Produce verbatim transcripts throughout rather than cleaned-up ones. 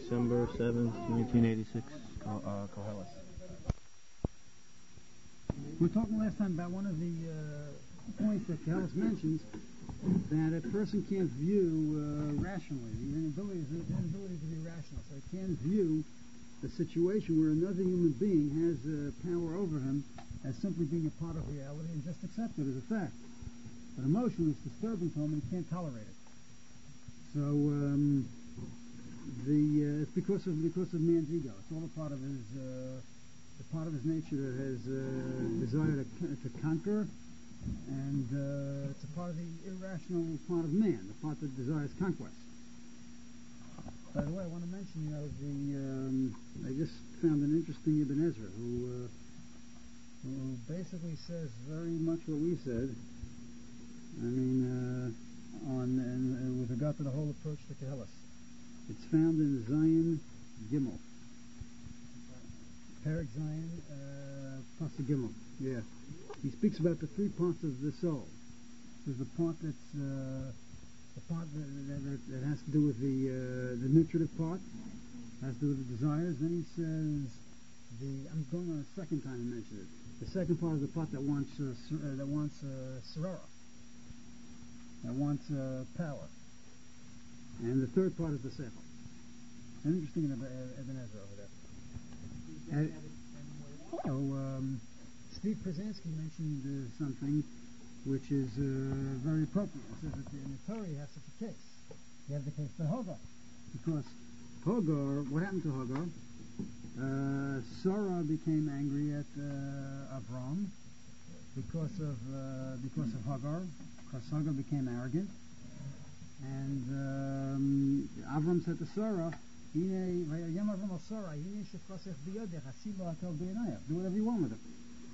December seventh, nineteen eighty-six. Oh, uh, Koheles. We were talking last time about one of the uh, points that Koheles mentions, that a person can't view uh, rationally. The inability, the inability to be rational. So he can't view a situation where another human being has uh, power over him as simply being a part of reality and just accept it as a fact. But emotion is disturbing to him and he can't tolerate it. So um, the uh, it's because of because of man's ego. It's all a part of his uh, the part of his nature that has uh, desire to, to conquer, and uh, it's a part of the irrational part of man, the part that desires conquest. By the way, I want to mention, you know, the um, I just found an interesting Ibn Ezra who uh, who basically says very much what we said. I mean, uh, on and uh, with regard to the whole approach to Koheles. It's found in Zion Gimel. Perek Zion, uh, Pasuk Gimel. Yeah. He speaks about the three parts of the soul. There's the part that's uh, the part that, that, that has to do with the uh, the nutritive part, has to do with the desires. Then he says the. I'm going on a second time to mention it. The second part is the part that wants uh, uh, that wants uh, sarara. That wants uh, power. And the third part is the seichel. An interesting Ibn Ezra over there. And, so, um, Steve Krasinski mentioned uh, something which is uh, very appropriate. He says that in the Torah you have such a case. You have the case for Hagar. Because Hagar, what happened to Hagar? Uh, Sarah became angry at uh, Avram because of uh, because of Hagar. Because Hagar became arrogant, and um, Avram said to Sarah, "Do whatever you want with it."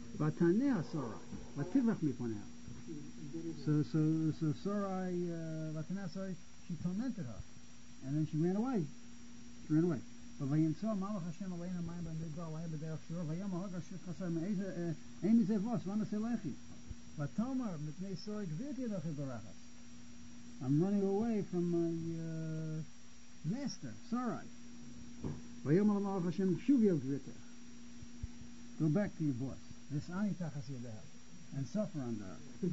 So, so, so Sarai, uh, she tormented her, and then she ran away. She ran away. I'm running away from my uh, master, Sarai. Go back to your boss. And suffer under her.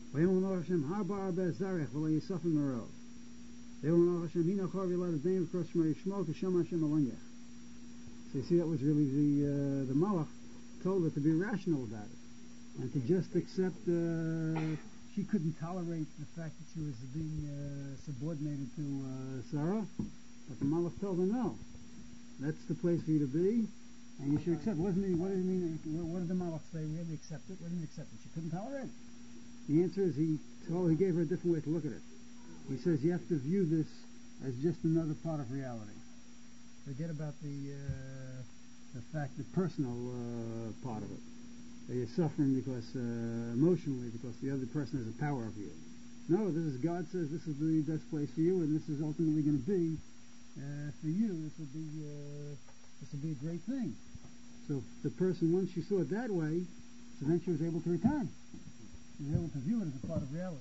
So you see, that was really the uh, the Malach told her to be rational about it, and to just accept. Uh, she couldn't tolerate the fact that she was being uh, subordinated to uh, Sarah, but the Malach told her no. That's the place for you to be, and you should accept. What does it mean? What does it mean? What did the Malach say? Really accept it? What didn't accept it? She couldn't tolerate it. The answer is he told. He gave her a different way to look at it. He says you have to view this as just another part of reality. Forget about the uh, the fact, the personal uh, part of it. That you're suffering because uh, emotionally because the other person has a power over you. No, this is God says this is the best place for you, and this is ultimately going to be uh, for you. This will be uh, this will be a great thing. So the person, once she saw it that way, so then she was able to return. She was able to view it as a part of reality.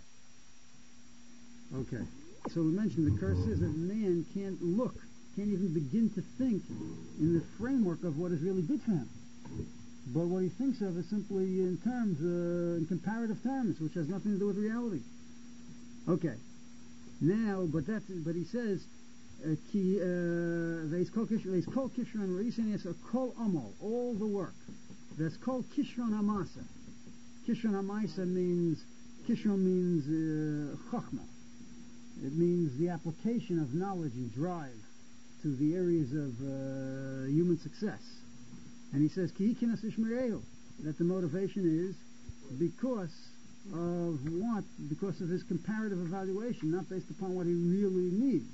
Okay. So we mentioned the curse is that man can't look, can't even begin to think in the framework of what is really good for him. But what he thinks of is simply in terms, uh, in comparative terms, which has nothing to do with reality. Okay. Now, but that's, but he says, ki there's kol kishron reason is a kol amal, all the work. That's called kishron hamasa. Kishron hamasa means, kishron means uh, chachma. It means the application of knowledge and drive to the areas of uh, human success. And he says, that the motivation is because of what? Because of his comparative evaluation, not based upon what he really needs.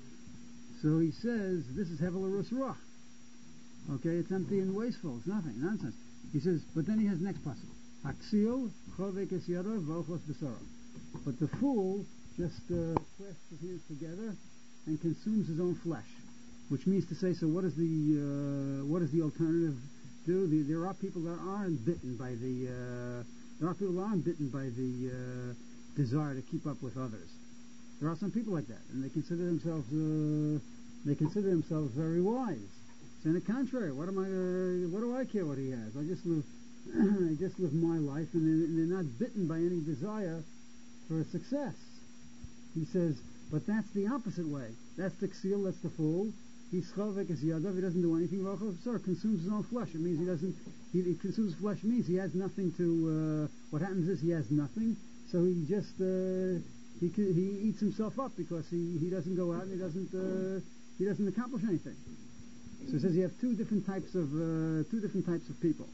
So he says, this is Hevel Arus Ruach. Okay, it's empty and wasteful, it's nothing, nonsense. He says, but then he has next passage. Haksiel, chovek es yadav, v'ochos b'sara. But the fool just uh, clasps his hands together and consumes his own flesh, which means to say, so what is the uh, what does the alternative do? The, there are people that aren't bitten by the uh, there are people that aren't bitten by the uh, desire to keep up with others. There are some people like that, and they consider themselves uh, They consider themselves very wise. So, on the contrary, what am I? Uh, what do I care what he has? I just live, I just live my life, and they're, and they're not bitten by any desire for success. He says, but that's the opposite way. That's the ksil, that's the fool. He's chovek as yadav. He doesn't do anything. Sorry, consumes his own flesh. It means he doesn't. He, he consumes flesh means he has nothing to. Uh, what happens is he has nothing. So he just uh, he he eats himself up because he, he doesn't go out and he doesn't uh, he doesn't accomplish anything. So it says you have two different types of uh, two different types of people.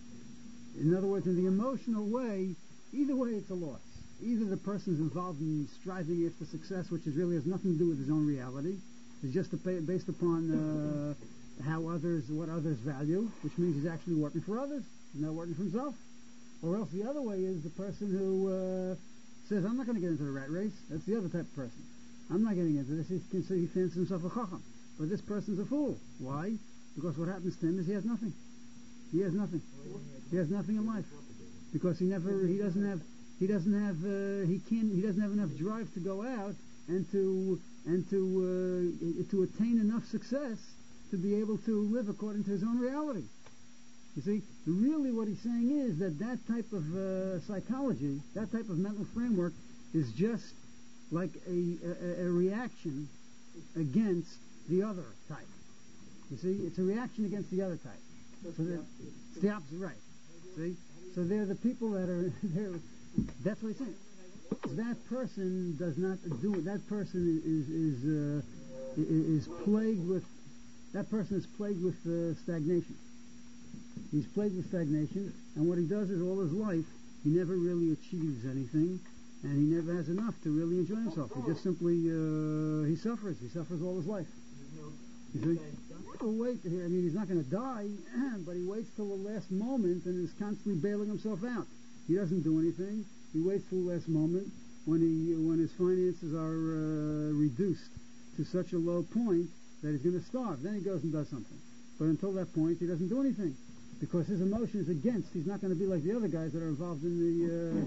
In other words, in the emotional way, either way it's a loss. Either the person's involved in striving after success, which is really has nothing to do with his own reality. It's just a pay, based upon uh, how others, what others value, which means he's actually working for others, he's not working for himself. Or else the other way is the person who uh, says, I'm not going to get into the rat race. That's the other type of person. I'm not getting into this. He, he fancies himself a chacham. But this person's a fool. Why? Because what happens to him is he has nothing. He has nothing. He has nothing in life. Because he never, he doesn't have, he doesn't have, uh, he can't, he doesn't have enough drive to go out and to, and to, uh, to attain enough success to be able to live according to his own reality. You see, really what he's saying is that that type of uh, psychology, that type of mental framework is just like a, a, a reaction against the other type. You see, it's a reaction against the other type. So that, it's the opposite, right. See? So they're the people that are, they're, that's what he's saying. That person does not do it. That person is, is, uh, is plagued with, that person is plagued with uh, stagnation. He's plagued with stagnation, and what he does is all his life, he never really achieves anything, and he never has enough to really enjoy himself. He just simply, uh, he suffers. He suffers all his life. You see? He'll wait. I mean, he's not going to die, but he waits till the last moment and is constantly bailing himself out. He doesn't do anything. He waits till the last moment when he, when his finances are uh, reduced to such a low point that he's going to starve. Then he goes and does something. But until that point, he doesn't do anything. Because his emotion is against. He's not going to be like the other guys that are involved in the uh,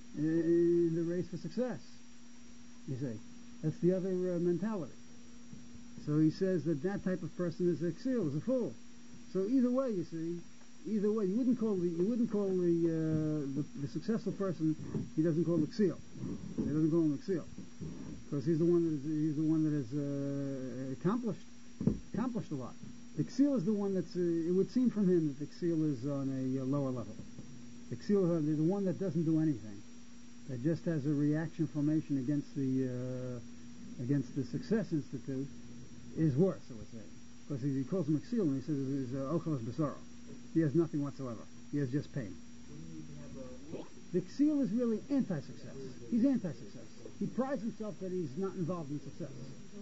in the race for success. You see, that's the other uh, mentality. So he says that that type of person is a ksil, is a fool. So either way, you see, either way, you wouldn't call the you wouldn't call the uh, the, the successful person. He doesn't call the ksil. He doesn't call him the ksil because he's the one that is, he's the one that has uh, accomplished accomplished a lot. The ksil is the one that's, uh, it would seem from him that the ksil is on a uh, lower level. The ksil is the one that doesn't do anything, that just has a reaction formation against the uh, against the Success Institute, is worse, I would say. Because he, he calls him a ksil and he says he's ochelos besaro. He has nothing whatsoever. He has just pain. The ksil is really anti-success. He's anti-success. He prides himself that he's not involved in success.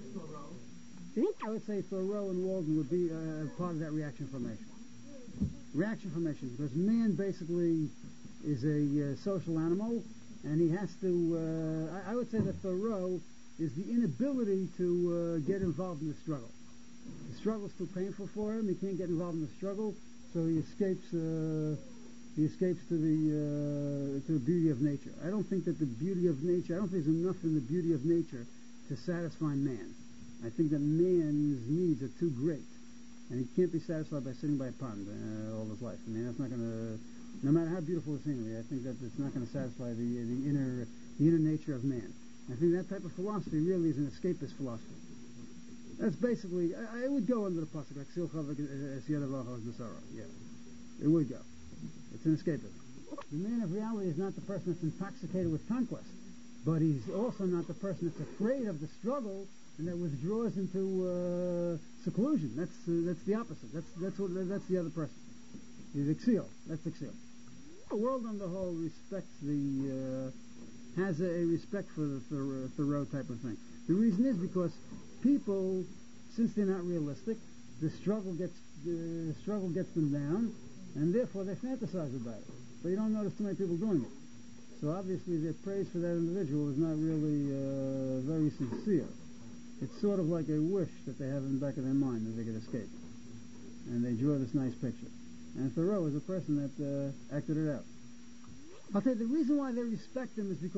I would say Thoreau and Walden would be uh, part of that reaction formation. Reaction formation, because man basically is a uh, social animal, and he has to, uh, I, I would say that Thoreau is the inability to uh, get involved in the struggle. The struggle is too painful for him, he can't get involved in the struggle, so he escapes uh, he escapes to the uh, to the beauty of nature. I don't think that the beauty of nature, I don't think there's enough in the beauty of nature to satisfy man. I think that man's needs are too great, and he can't be satisfied by sitting by a pond uh, all his life. I mean, that's not going to, no matter how beautiful the scenery, I think that it's not going to satisfy the the inner the inner nature of man. I think that type of philosophy really is an escapist philosophy. That's basically, I, I would go under the pasuk like Sil Chavak Esiyadav Besara. Yeah, it would go. It's an escapism. The man of reality is not the person that's intoxicated with conquest, but he's also not the person that's afraid of the struggle and that withdraws into uh, seclusion. That's uh, that's the opposite. That's that's what that's the other person. He's exil. That's exil. The world on the whole respects the uh, has a, a respect for the Thoreau, Thoreau type of thing. The reason is because people, since they're not realistic, the struggle gets the struggle gets them down, and therefore they fantasize about it. But you don't notice too many people doing it. So obviously their praise for that individual is not really uh, very sincere. It's sort of like a wish that they have in the back of their mind that they could escape. And they draw this nice picture. And Thoreau is a person that uh, acted it out. I'll tell you, the reason why they respect him is because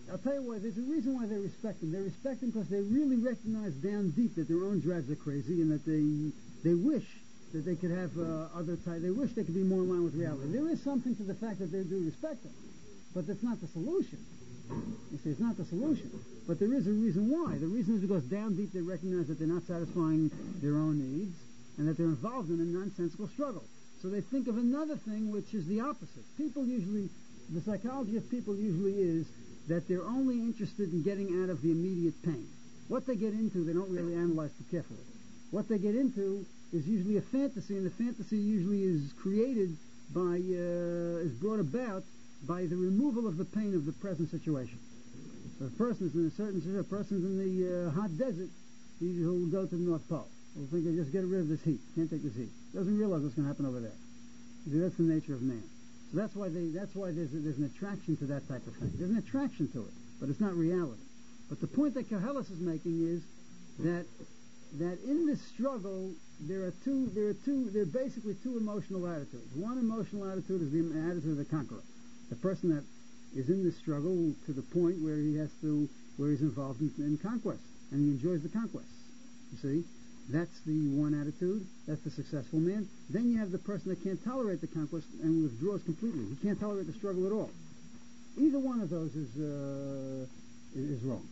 I'll tell you why. There's a reason why they respect him. They respect him because they really recognize down deep that their own drives are crazy and that they they wish that they could have uh, other type. They wish they could be more in line with reality. There is something to the fact that they do respect him, but that's not the solution. You see, it's not the solution. But there is a reason why. The reason is because down deep they recognize that they're not satisfying their own needs and that they're involved in a nonsensical struggle. So they think of another thing which is the opposite. People usually, the psychology of people usually is that they're only interested in getting out of the immediate pain. What they get into, they don't really analyze too carefully. What they get into is usually a fantasy, and the fantasy usually is created by, uh, is brought about by the removal of the pain of the present situation. So if a person is in a certain situation, a person's in the uh, hot desert, he'll go to the North Pole. He'll think, "I'll just get rid of this heat. Can't take this heat." Doesn't realize what's going to happen over there. See, that's the nature of man. So that's why they, that's why there's, a, there's an attraction to that type of thing. There's an attraction to it, but it's not reality. But the point that Koheles is making is that that in this struggle there are two, there are two, there are basically two emotional attitudes. One emotional attitude is the attitude of the conqueror, the person that is in this struggle to the point where he has to, where he's involved in, in conquest, and he enjoys the conquest. You see, that's the one attitude. That's the successful man. Then you have the person that can't tolerate the conquest and withdraws completely. He can't tolerate the struggle at all. Either one of those is uh, is wrong.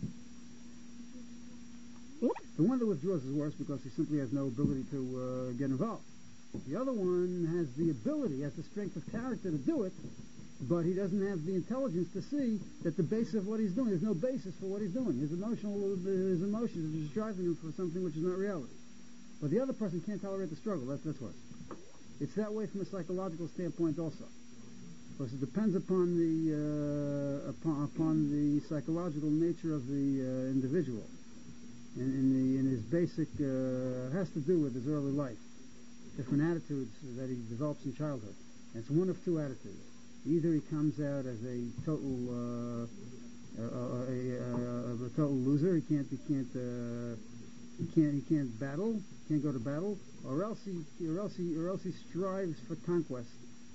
The one that withdraws is worse because he simply has no ability to uh, get involved. The other one has the ability, has the strength of character to do it, but he doesn't have the intelligence to see that the basis of what he's doing, there's no basis for what he's doing. His emotional, his emotions are just driving him for something which is not reality. But the other person can't tolerate the struggle. That's, that's worse. It's that way from a psychological standpoint also. Because it depends upon the uh, upon, upon the psychological nature of the uh, individual. In, in, the, in his basic, uh, has to do with his early life. Different attitudes that he develops in childhood. And it's one of two attitudes. Either he comes out as a total, uh, a, a, a, a total loser. He can't, he can't, uh, he can't, he can't battle. Can't go to battle. Or else he, or else he, or else he strives for conquest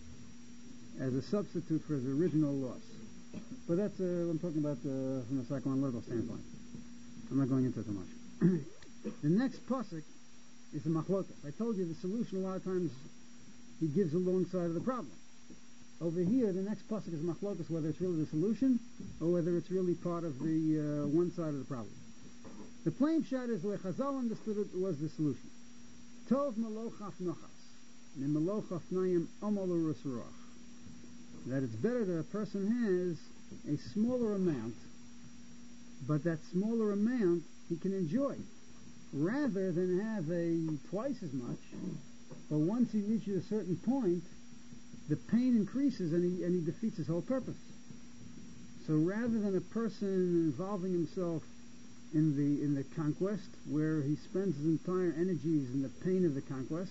as a substitute for his original loss. But that's, uh, I'm talking about uh, from a psychoanalytical standpoint. I'm not going into it too much. The next pasuk is the machlokas. I told you the solution a lot of times he gives alongside of the problem. Over here, the next pasuk is machlokas, whether it's really the solution or whether it's really part of the uh, one side of the problem. The plain shot is where Chazal understood it was the solution. Tov malochaf nochas, ne malochaf nayim amol ruach. That it's better that a person has a smaller amount, but that smaller amount he can enjoy, rather than have a twice as much. But once he reaches a certain point, the pain increases and he and he defeats his whole purpose. So rather than a person involving himself in the in the conquest, where he spends his entire energies in the pain of the conquest,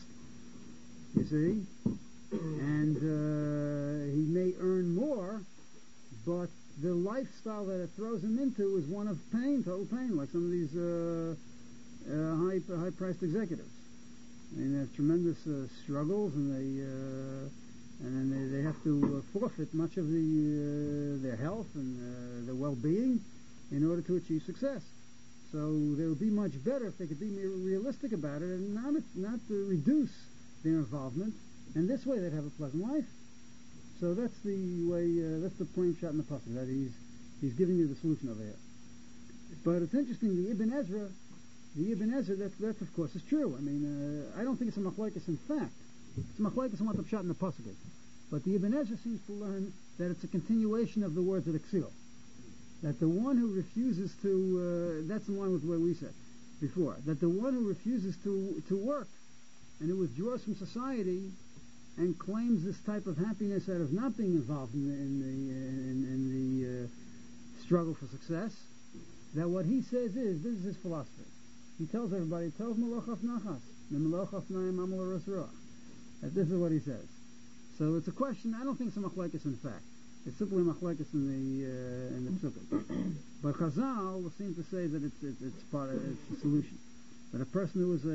you see, and uh, he may earn more, but the lifestyle that it throws him into is one of pain, total pain, like some of these uh, uh, high high-priced executives. I mean, they have tremendous uh, struggles, and they uh, and then they, they have to uh, forfeit much of the uh, their health and uh, their well-being in order to achieve success. So they would be much better if they could be more realistic about it and not not to reduce their involvement, and this way they'd have a pleasant life. So that's the way, uh, that's the plain shot in the pasuk, that he's he's giving you the solution over here. But it's interesting, the Ibn Ezra, the Ibn Ezra, that, that of course is true. I mean, uh, I don't think it's a machlokes in fact. It's a machlokes in what the pshat in the pasuk is. But the Ibn Ezra seems to learn that it's a continuation of the words of Exil. That the one who refuses to, uh, that's in line with what we said before, that the one who refuses to, to work and who withdraws from society and claims this type of happiness out of not being involved in the, in the, in, in the uh, struggle for success, that what he says is, this is his philosophy. He tells everybody, Tov malochaf nachas, malochaf nayim amol ruach. That this is what he says. So it's a question, I don't think it's a machlokes in fact. It's simply a machlokes in the uh, in the psukim. But Chazal seems to say that it's it's, it's part of, it's a solution. That a person who is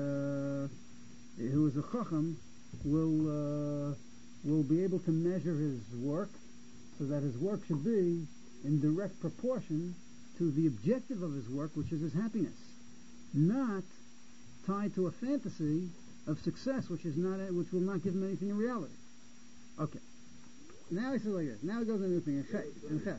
a uh, who is a chacham will uh, will be able to measure his work, so that his work should be in direct proportion to the objective of his work, which is his happiness, not tied to a fantasy of success, which is not, which will not give him anything in reality. Okay. Now he says like this. Now he goes on a new thing. In Ches.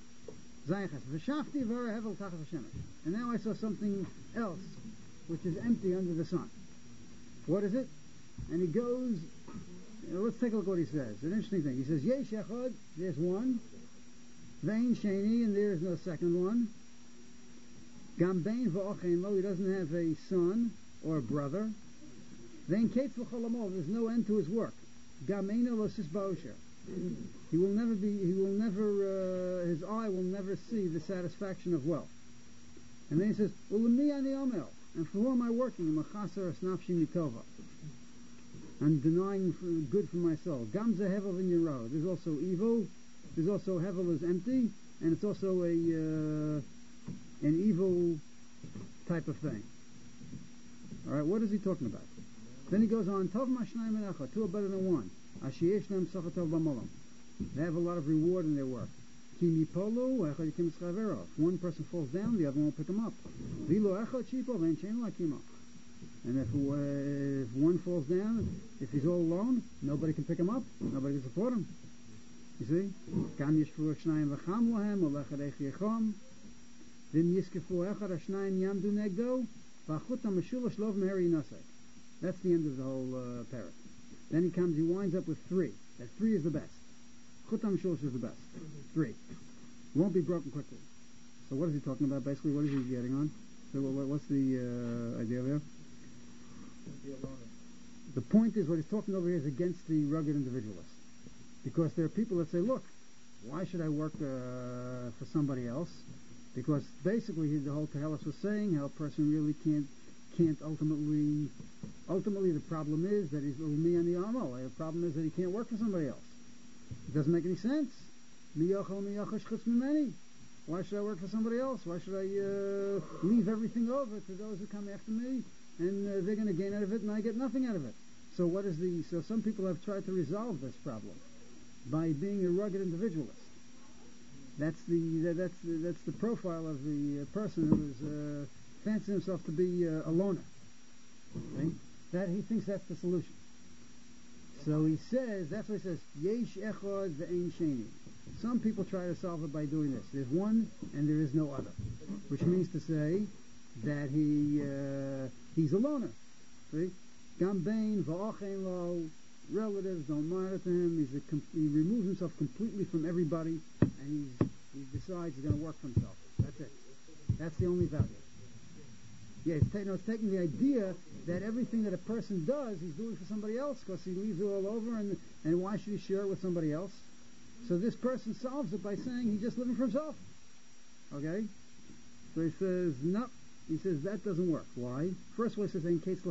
And now I saw something else, which is empty under the sun. What is it? And he goes, you know, let's take a look at what he says. An interesting thing. He says, Yesh echad, there's one. Vein sheni, and there is no second one. Gam bein v'ochein lo, he doesn't have a son or a brother. Vein ketz l'cholamol, there's no end to his work. Gam eino lo sis ba'osher. He will never be, he will never, uh, his eye will never see the satisfaction of wealth. And then he says, Ulemi ani omel, and for who am I working? Machaser asnafshi mitova. I'm denying good for my soul. Gam ze hevel in yiro. There's also evil. There's also hevel is empty, and it's also a uh, an evil type of thing. All right, what is he talking about? Then he goes on. Tov mashnayim and echad. Two are better than one. Ashiyeshnem sachatov b'molam. They have a lot of reward in their work. Kim yipolu echad yikim schavero. If one person falls down, the other one will pick him up. Vilo echad shipol ve'en shein lakimo. And if, uh, if one falls down, if he's all alone, nobody can pick him up. Nobody can support him. You see? Kam yishfu shnayim v'cham lohem olechad eich yechom. Vim yiskifu echad ashnayim yamdu negdo. V'achutam meshulash lov meheri nasek. That's the end of the whole uh, parrot. Then he comes, he winds up with three. That three is the best. Chutam shulsh is the best. Three. Won't be broken quickly. So what is he talking about basically? What is he getting on? So what, what's the uh, idea there? The point is, what he's talking over here is against the rugged individualist. Because there are people that say, look, why should I work uh, for somebody else? Because basically the whole Tehelis was saying how a person really can't can't ultimately ultimately the problem is that he's me and the amal. The problem is that he can't work for somebody else. It doesn't make any sense. Why should I work for somebody else? Why should I uh, leave everything over to those who come after me, and uh, they're going to gain out of it and I get nothing out of it? So what is the so some people have tried to resolve this problem by being a rugged individualist. That's the that's the, that's the profile of the uh, person who is uh, fancies himself to be uh, a loner. Okay? That he thinks that's the solution. So he says, that's what he says, Yesh echad ve'ein sheni. Some people try to solve it by doing this. There's one and there is no other. Which means to say that he uh, he's a loner. See? Gam bein v'ochein lo, relatives don't matter to him. He's a com- he removes himself completely from everybody, and he's, he decides he's going to work for himself. That's it. That's the only value. Yeah, it's, ta- no, it's taking the idea that everything that a person does, he's doing for somebody else, because he leaves it all over, and and why should he share it with somebody else? So this person solves it by saying he's just living for himself. Okay? So he says, no. He says that doesn't work. Why? First of all, he says, in case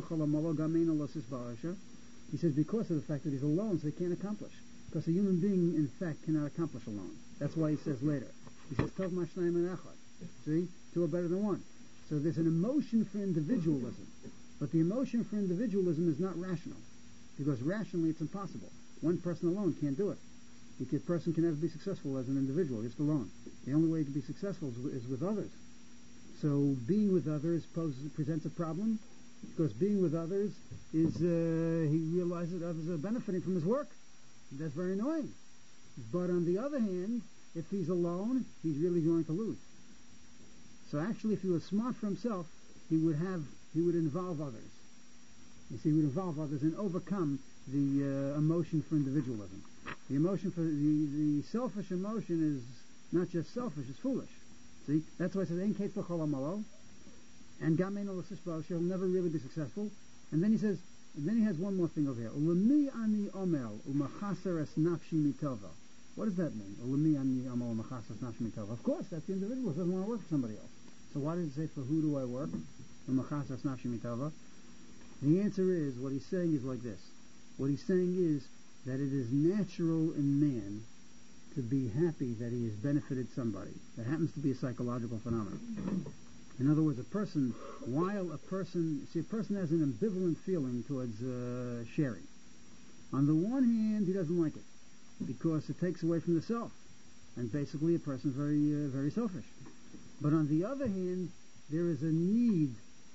he says because of the fact that he's alone, so he can't accomplish. Because a human being, in fact, cannot accomplish alone. That's why he says later. He says, Tov mashnayim and echad. See? Two are better than one. So there's an emotion for individualism. But the emotion for individualism is not rational. Because rationally it's impossible. One person alone can't do it. A person can never be successful as an individual, just alone. The only way he can be successful is with, is with others. So being with others poses, presents a problem, because being with others is, uh, he realizes that others are benefiting from his work. That's very annoying. But on the other hand, if he's alone, he's really going to lose. So actually, if he was smart for himself, he would have, he would involve others. You see, he would involve others and overcome the uh, emotion for individualism. The emotion for the, the selfish emotion is not just selfish; it's foolish. See, that's why it says, "Ein ketz l'chol amalo," and "Gam eino l'sishba," he'll never really be successful. And then he says, and then he has one more thing over here. Ulemi ani omel u'machaser es nafshi mitova. What does that mean? Ulemi ani omel u'machaser es nafshi mitova. Of course, that's the individual who doesn't want to work for somebody else. So why does it say, "For who do I work?" U'machaser es nafshi mitova. The answer is, what he's saying is like this. What he's saying is that it is natural in man to be happy that he has benefited somebody. That happens to be a psychological phenomenon. In other words, a person, while a person, see, a person has an ambivalent feeling towards uh, sharing. On the one hand, he doesn't like it because it takes away from the self. And basically a person is very, uh, very selfish. But on the other hand, there is a need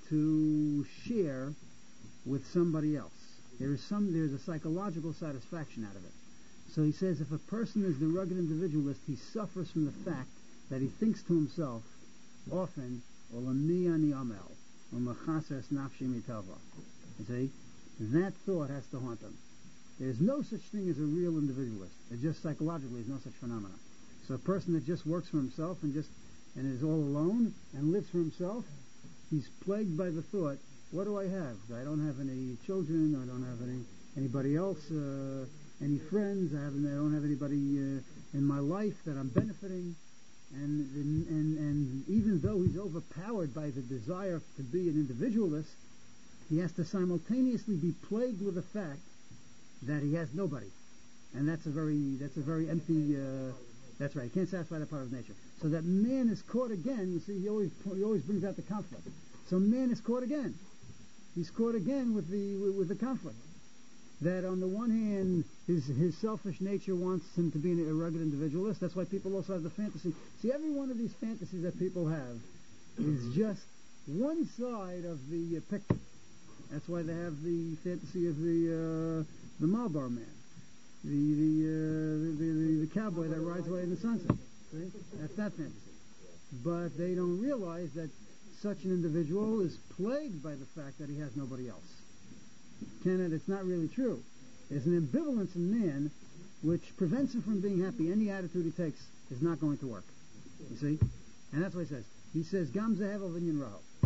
to share with somebody else. There is some, there's a psychological satisfaction out of it. So he says if a person is the rugged individualist, he suffers from the fact that he thinks to himself often, Olami ani amel, u'machasas nafshi mitava. You see? That thought has to haunt him. There's no such thing as a real individualist. It's just psychologically, there's no such phenomena. So a person that just works for himself and just and is all alone and lives for himself, he's plagued by the thought, what do I have? I don't have any children, I don't have any anybody else, uh, any friends, I, haven't, I don't have anybody uh, in my life that I'm benefiting. And, and, and even though he's overpowered by the desire to be an individualist, he has to simultaneously be plagued with the fact that he has nobody. And that's a very, that's a very empty, uh, that's right, he can't satisfy that part of nature. So that man is caught again, you see, he always, he always brings out the conflict. So man is caught again. He's caught again with the, with, with the conflict. That on the one hand, his, his selfish nature wants him to be a rugged individualist. That's why people also have the fantasy. See, every one of these fantasies that people have is just one side of the uh, picture. That's why they have the fantasy of the uh, the Marlboro man, the the, uh, the, the the cowboy that rides away in the sunset. See? That's that fantasy. But they don't realize that such an individual is plagued by the fact that he has nobody else. Kenneth, it's not really true. There's an ambivalence in man which prevents him from being happy. Any attitude he takes is not going to work. You see? And that's what he says. He says, Gam Zehev al Vinyan Raho.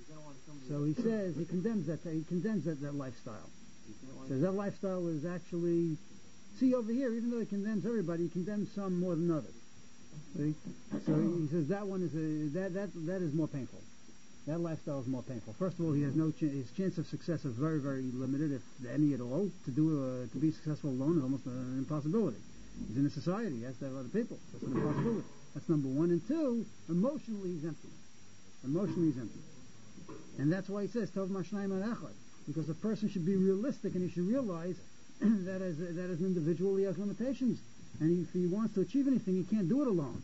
So he says, he condemns that, he condemns that, that lifestyle. He says that lifestyle is actually, see over here, even though he condemns everybody, he condemns some more than others. See? So he says that one is a, that, that, that is more painful. That lifestyle is more painful. First of all, he has no ch- his chance of success is very, very limited, if any at all. To do uh, to be successful alone is almost an impossibility. He's in a society; he has to have other people. So it's an impossibility. That's number one. And two, emotionally he's empty. Emotionally he's empty, and that's why he says Tov Mashnayim Al Echad, because a person should be realistic and he should realize that as a, that as an individual he has limitations, and he, if he wants to achieve anything, he can't do it alone.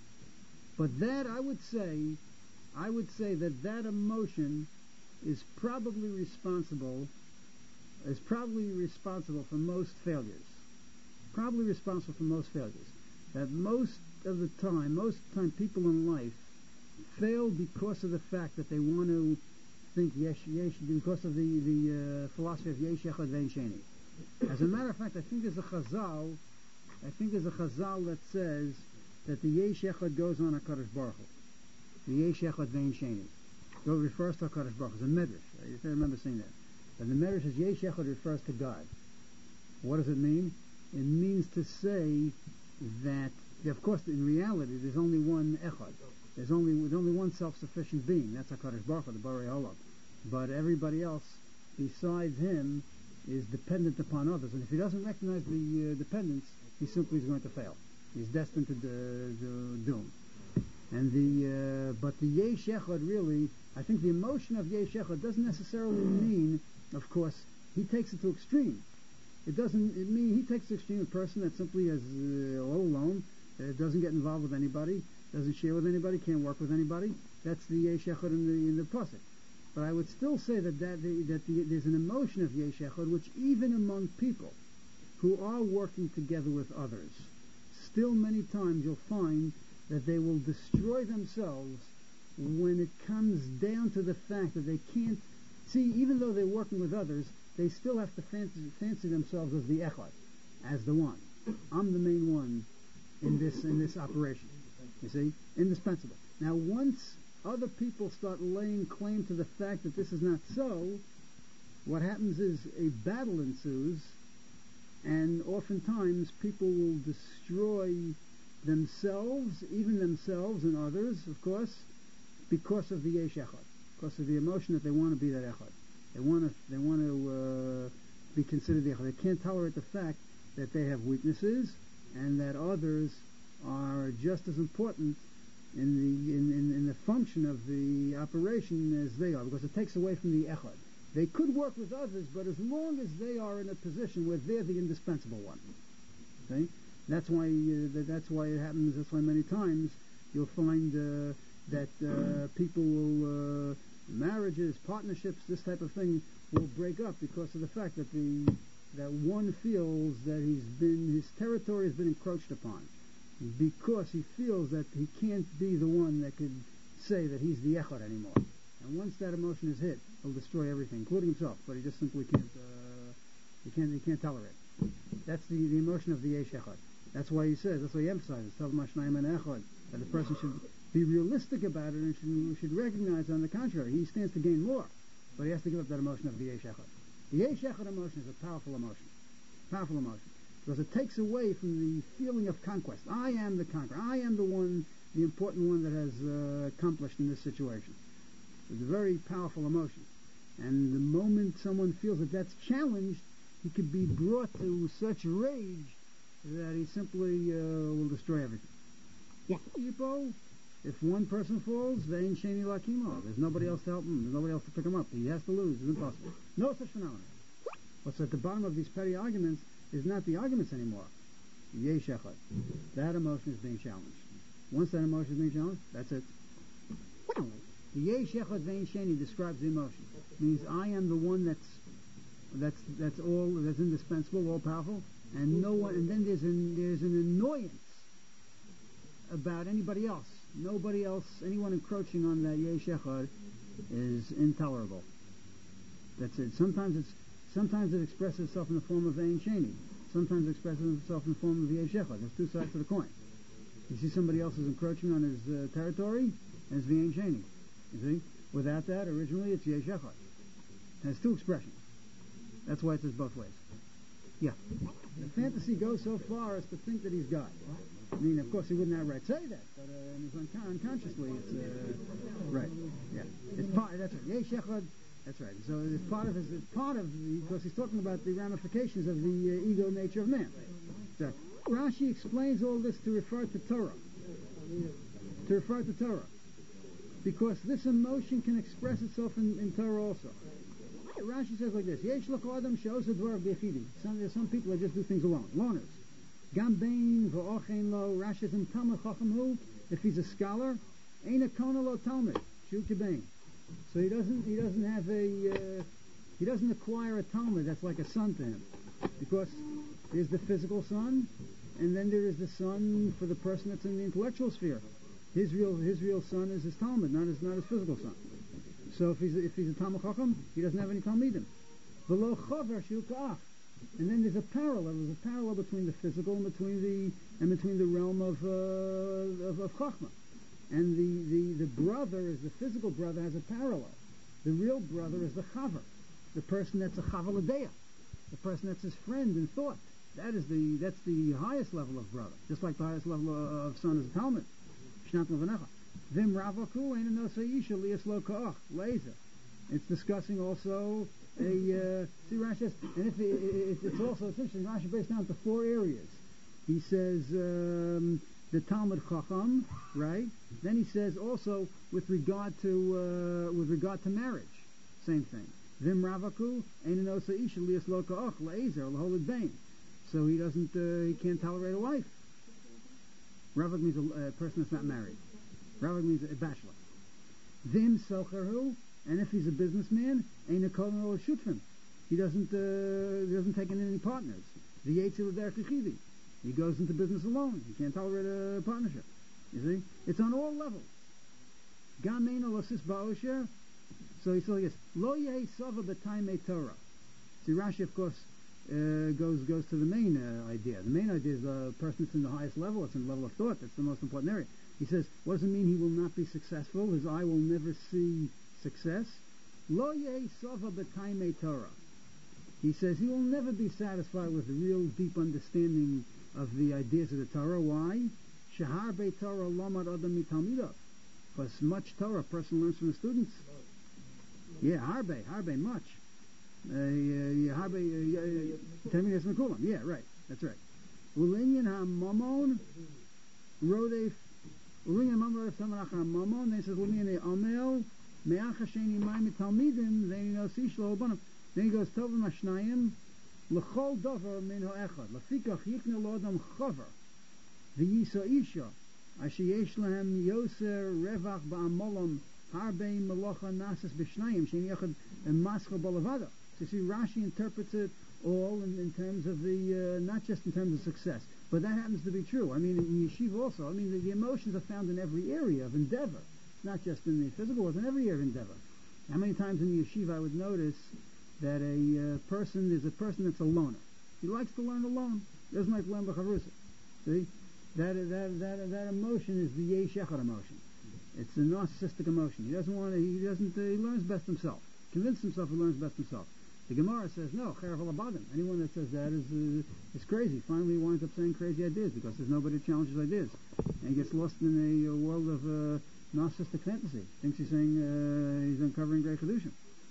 But that I would say. I would say that that emotion is probably responsible, is probably responsible for most failures. Probably responsible for most failures. That most of the time, most of the time people in life fail because of the fact that they want to think yesh, yesh, because of the, the uh, philosophy of yesh echad ve'en sheni. As a matter of fact, I think there's a chazal, I think there's a chazal that says that the yesh echad goes on HaKadosh Baruch Hu. The yesh echad ve'en sheni. It refers to HaKadosh Baruch Hu. It's a medrash. Right? I remember seeing that. And the medrash is yesh echad refers to God. What does it mean? It means to say that, of course, in reality, there's only one echad. There's only there's only one self-sufficient being. That's HaKadosh Baruch Hu, the Borei Olam. But everybody else besides him is dependent upon others. And if he doesn't recognize the uh, dependence, he simply is going to fail. He's destined to, d- to doom. And the uh, but the yesh echad really, I think the emotion of yesh echad doesn't necessarily mean, of course, he takes it to extreme. It doesn't it mean he takes it to extreme a person that simply is uh, all alone, uh, doesn't get involved with anybody, doesn't share with anybody, can't work with anybody. That's the yesh echad in the in the pasuk. But I would still say that that, the, that the, there's an emotion of yesh echad which even among people who are working together with others, still many times you'll find that they will destroy themselves when it comes down to the fact that they can't see, even though they're working with others, they still have to fancy, fancy themselves as the echad, as the one. I'm the main one in this in this operation. You see, indispensable. Now, once other people start laying claim to the fact that this is not so, what happens is a battle ensues, and oftentimes people will destroy themselves, even themselves and others, of course, because of the yesh echad, because of the emotion that they want to be that echad. They want to, they want to uh, be considered the echad. They can't tolerate the fact that they have weaknesses and that others are just as important in the in, in, in the function of the operation as they are, because it takes away from the echad. They could work with others, but as long as they are in a position where they're the indispensable one, okay? That's why uh, that, that's why it happens. That's why many times you'll find uh, that uh, people will uh, marriages, partnerships, this type of thing will break up because of the fact that the that one feels that he's been his territory has been encroached upon, because he feels that he can't be the one that could say that he's the echad anymore. And once that emotion is hit, he'll destroy everything, including himself. But he just simply can't. Uh, he can't. He can't tolerate. That's the, the emotion of the yesh echad. That's why he says. That's why he emphasizes. Tov mashnayim and echad. That the person should be realistic about it and should, should recognize, on the contrary, he stands to gain more, but he has to give up that emotion of the yesh echad. The yesh echad emotion is a powerful emotion. Powerful emotion. Because it takes away from the feeling of conquest. I am the conqueror. I am the one, the important one that has uh, accomplished in this situation. It's a very powerful emotion. And the moment someone feels that that's challenged, he could be brought to such rage that he simply uh, will destroy everything. Yeah. If one person falls, vein sheni lakimo. There's nobody else to help him. There's nobody else to pick him up. He has to lose. It's impossible. No such phenomenon. What's at the bottom of these petty arguments is not the arguments anymore. Yesh echad. That emotion is being challenged. Once that emotion is being challenged, that's it. The yesh echad vein sheni describes the emotion. It means I am the one that's that's that's all that's indispensable, all powerful, and no one. And then there's an there's an annoyance about anybody else. Nobody else, anyone encroaching on that yesh echad is intolerable. That's it. Sometimes it's sometimes it expresses itself in the form of vein sheni. Sometimes it expresses itself in the form of yesh echad. There's two sides to the coin. You see somebody else is encroaching on his uh, territory, and it's vein sheni. You see, without that, originally it's yesh echad. It has two expressions. That's why it says both ways. Yeah. The fantasy goes so far as to think that he's God. I mean, of course, he wouldn't outright say that, but uh, uncon- unconsciously, it's uh, right. Yeah, it's part. That's right. Yesh echad. That's right. So it's part of his. It's part of the, because he's talking about the ramifications of the uh, ego nature of man. So Rashi explains all this to refer to Torah. To refer to Torah, because this emotion can express itself in, in Torah also. Rashi says like this: Yesh l'kol adam she'osa dvar b'yechidi. Some there's some people that just do things alone, loners. Gam bein v'ochein lo. Rashi says in Talmud Chacham hu, if he's a scholar, ain't a kona lo Talmud shu kebein. So he doesn't he doesn't have a uh, he doesn't acquire a Talmud that's like a son to him, because there's the physical son, and then there is the son for the person that's in the intellectual sphere. His real his real son is his Talmud, not his not his physical son. So if he's if he's a Talmud Chacham, he doesn't have any Talmidim. V'lo chaver shu ka'ach. And then there's a parallel. There's a parallel between the physical and between the and between the realm of uh, of, of Chachma. And the, the, the brother is the physical brother has a parallel. The real brother is the chaver, the person that's a chaver l'deya, the person that's his friend in thought. That is the that's the highest level of brother, just like the highest level of, of son is a Talmud. Shnat l'vanecha. Vim ravaku ein no seisha lias lo ka'ach laser. It's discussing also a uh, see Rashi says, and if it, it, it's also it's interesting. Rashi breaks down to four areas. He says um, the Talmud Chacham, right? Then he says also with regard to uh, with regard to marriage, same thing. Vim ravaku ein no seisha lias lo ka'ach laser l'holid bain. So he doesn't uh, he can't tolerate a wife. Ravak means a, a person that's not married. Ravak means a bachelor. Vim socherhu, and if he's a businessman, ain't a kolon or shutfim. He doesn't uh, he doesn't take in any partners. The yetzel derech yichidi. He goes into business alone. He can't tolerate a partnership. You see, it's on all levels. Gam ein losis ba'osher. So he says like this: Lo yehi sova b'taimei Torah. See, Rashi, of course, uh, goes goes to the main uh, idea. The main idea is the person that's in the highest level. It's in the level of thought. That's the most important area. He says, what does it mean he will not be successful? His eye will never see success. Lo yehi sova b'taimei Torah. He says he will never be satisfied with a real deep understanding of the ideas of the Torah. Why? Shehar be Torah lamad adam mitalmidav. Because much Torah a person learns from the students. Yeah, harbe, harbe, much. Harbe, Talmidas mekulam. Yeah, right. That's right. Ulinyan ha-mamon rodef. Ulinyan ha-mamon rodef samanach ha-mamon. Then he says, Ulinyan ha-amel me'ach ha-sheni mai mitalmidim. Then he knows sishlo obanam. Then he goes, Tovim ha-shnayim L'chol davar min ha'echad. Lefikach yikna lo'adam chaver. V'yisa isha. Asher yesh lahem yoser revach ba'amolam harbein melocha nasas b'shnayim shem yachad mascha balavada. So see, Rashi interprets it all in, in terms of the, uh, not just in terms of success, but that happens to be true. I mean, in yeshiva also, I mean, the, the emotions are found in every area of endeavor. It's not just in the physical, it's in every area of endeavor. How many times in the yeshiva I would notice that a uh, person is a person that's a loner. He likes to learn alone. He doesn't like to learn b'chavrusa. See? That, that, that, that emotion is the yesh echad emotion. It's a narcissistic emotion. He doesn't want to, he doesn't, uh, he learns best himself. Convince himself he learns best himself. The Gemara says, no, cherav alabadim. Anyone that says that is uh, is crazy. Finally he winds up saying crazy ideas because there's nobody that challenges ideas. And he gets lost in a, a world of uh, narcissistic fantasy. Thinks he's saying, uh, he's uncovering great Kedushin.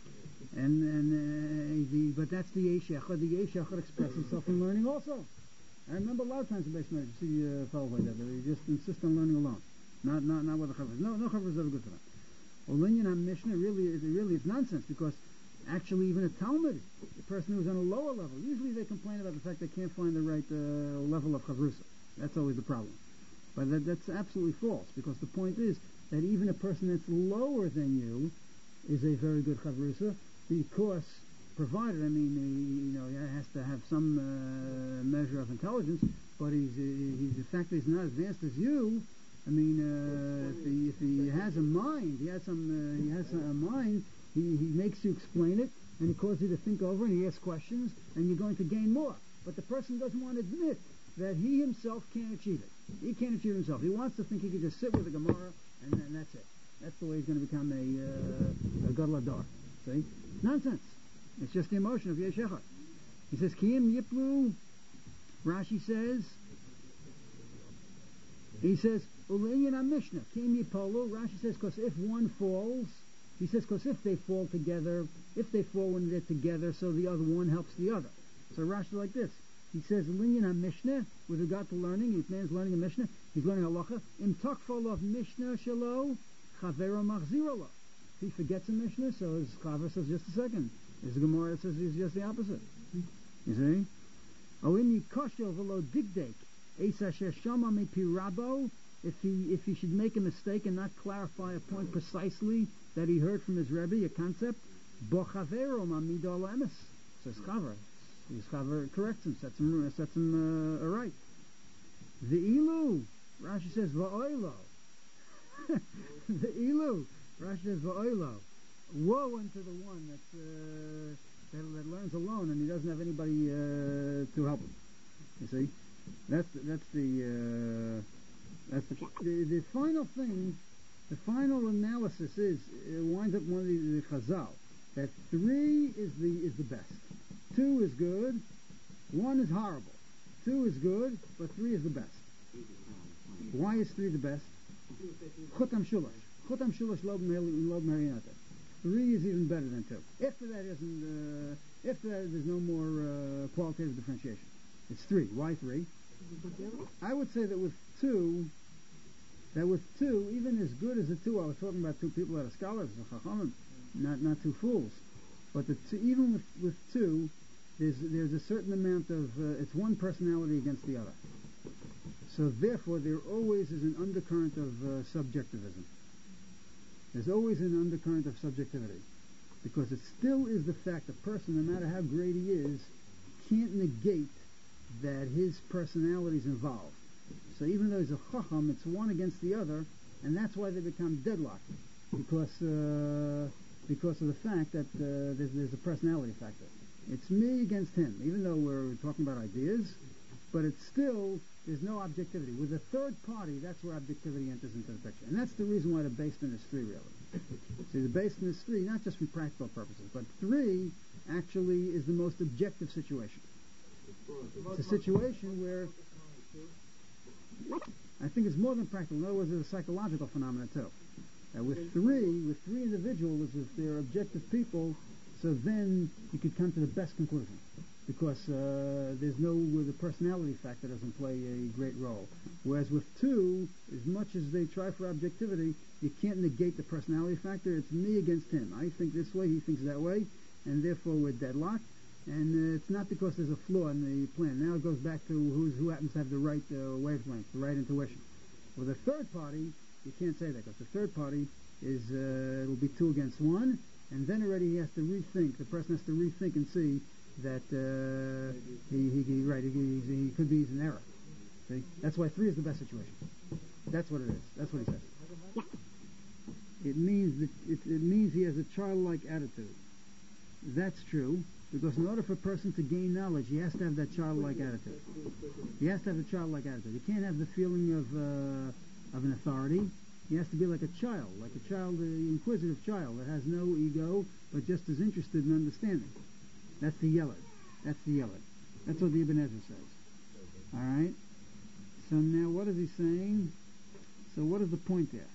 And, and uh, the, but that's the yesh echad. The yesh echad expresses himself in learning also. I remember a lot of times in base you see uh, fellows like that, they just insist on learning alone. Not not not with a chavrusa. No, no chavrusa is ever good for them. Well, Linyan HaMishnah, really, it, really it's nonsense because actually even a Talmud, the person who's on a lower level, usually they complain about the fact they can't find the right uh, level of chavrusa. That's always the problem. But that, that's absolutely false because the point is that even a person that's lower than you is a very good chavrusa because provided, I mean, he, you know, he has to have some uh, measure of intelligence, but he's, uh, he's the fact that he's not as advanced as you. I mean, uh, if, he, if he has a mind, he has some, uh, he has a mind. He, he makes you explain it, and he causes you to think over, and he asks questions, and you're going to gain more. But the person doesn't want to admit that he himself can't achieve it. He can't achieve it himself. He wants to think he can just sit with the Gemara, and, and that's it. That's the way he's going to become a uh, a gadol hador. See, nonsense. It's just the emotion of yesh echad. He says, Kiyim Yiplu, Rashi says, he says, Ulinyan HaMishnah, Kiyim Yipolu, Rashi says, because if one falls, he says, because if they fall together, if they fall when they're together, so the other one helps the other. So Rashi like this. He says, Ulinyan HaMishnah, with regard to learning, if man's learning a Mishnah, he's learning halacha, Im Takfol of Mishnah Shalo, Chavero Machzirolo. He forgets a Mishnah, so his Chaver says just a second. His Gemara says he's just the opposite. You see? Oh, in Yikosho v'lo digdek, Eis asher shama mipirabo, if he if he should make a mistake and not clarify a point precisely that he heard from his Rebbe, a concept, bo chavero mamido al emes. So his Chaver, his Chaver corrects him, sets him sets him uh, right. The ilu, Rashi says va'oilo. The ilu, Rashi says va'oilo. Woe unto the one that's, uh, that, that learns alone and he doesn't have anybody uh, to help him. You see, that's the, that's the uh, that's the, the the final thing. The final analysis is it winds up one of the, the Chazal that three is the is the best, two is good, one is horrible, two is good, but three is the best. Why is three the best? Chotam shulash, chotam shulash lob marionata. Three is even better than two. After that isn't, uh, after that there's no more uh, qualitative differentiation. It's three. Why three? I would say that with two, that with two, even as good as the two, I was talking about two people that are scholars, not not two fools, but the two, even with, with two, there's there's a certain amount of, uh, it's one personality against the other. So therefore there always is an undercurrent of uh, subjectivism. There's always an undercurrent of subjectivity, because it still is the fact a person, no matter how great he is, can't negate that his personality is involved. So even though he's a chacham, it's one against the other, and that's why they become deadlocked, because uh, because of the fact that uh, there's, there's a personality factor. It's me against him, even though we're talking about ideas, but it's still, there's no objectivity. With a third party, that's where objectivity enters into the picture. And that's the reason why the basement is three, really. See, the basement is three, not just for practical purposes, but three actually is the most objective situation. It's a situation where I think it's more than practical. In other words, there's a psychological phenomenon too. Uh, with three, with three individuals, if they're objective people, so then you could come to the best conclusion. Because uh, there's no, the personality factor doesn't play a great role. Whereas with two, as much as they try for objectivity, you can't negate the personality factor. It's me against him. I think this way, he thinks that way, and therefore we're deadlocked. And uh, it's not because there's a flaw in the plan. Now it goes back to who's, who happens to have the right uh, wavelength, the right intuition. With a third party, you can't say that, because the third party is, uh, it'll be two against one, and then already he has to rethink, the person has to rethink and see that uh, he, he, he, right, he, he, he could be in error. See? That's why three is the best situation. That's what it is. That's what he says. It means that it, it means he has a childlike attitude. That's true, because in order for a person to gain knowledge, he has to have that childlike attitude. He has to have a childlike attitude. He can't have the feeling of uh, of an authority. He has to be like a child, like a child, an inquisitive child that has no ego, but just is interested in understanding. That's the Yeled. That's the Yeled. That's what the Ibn Ezra says. All right. So now, what is he saying? So what is the point there?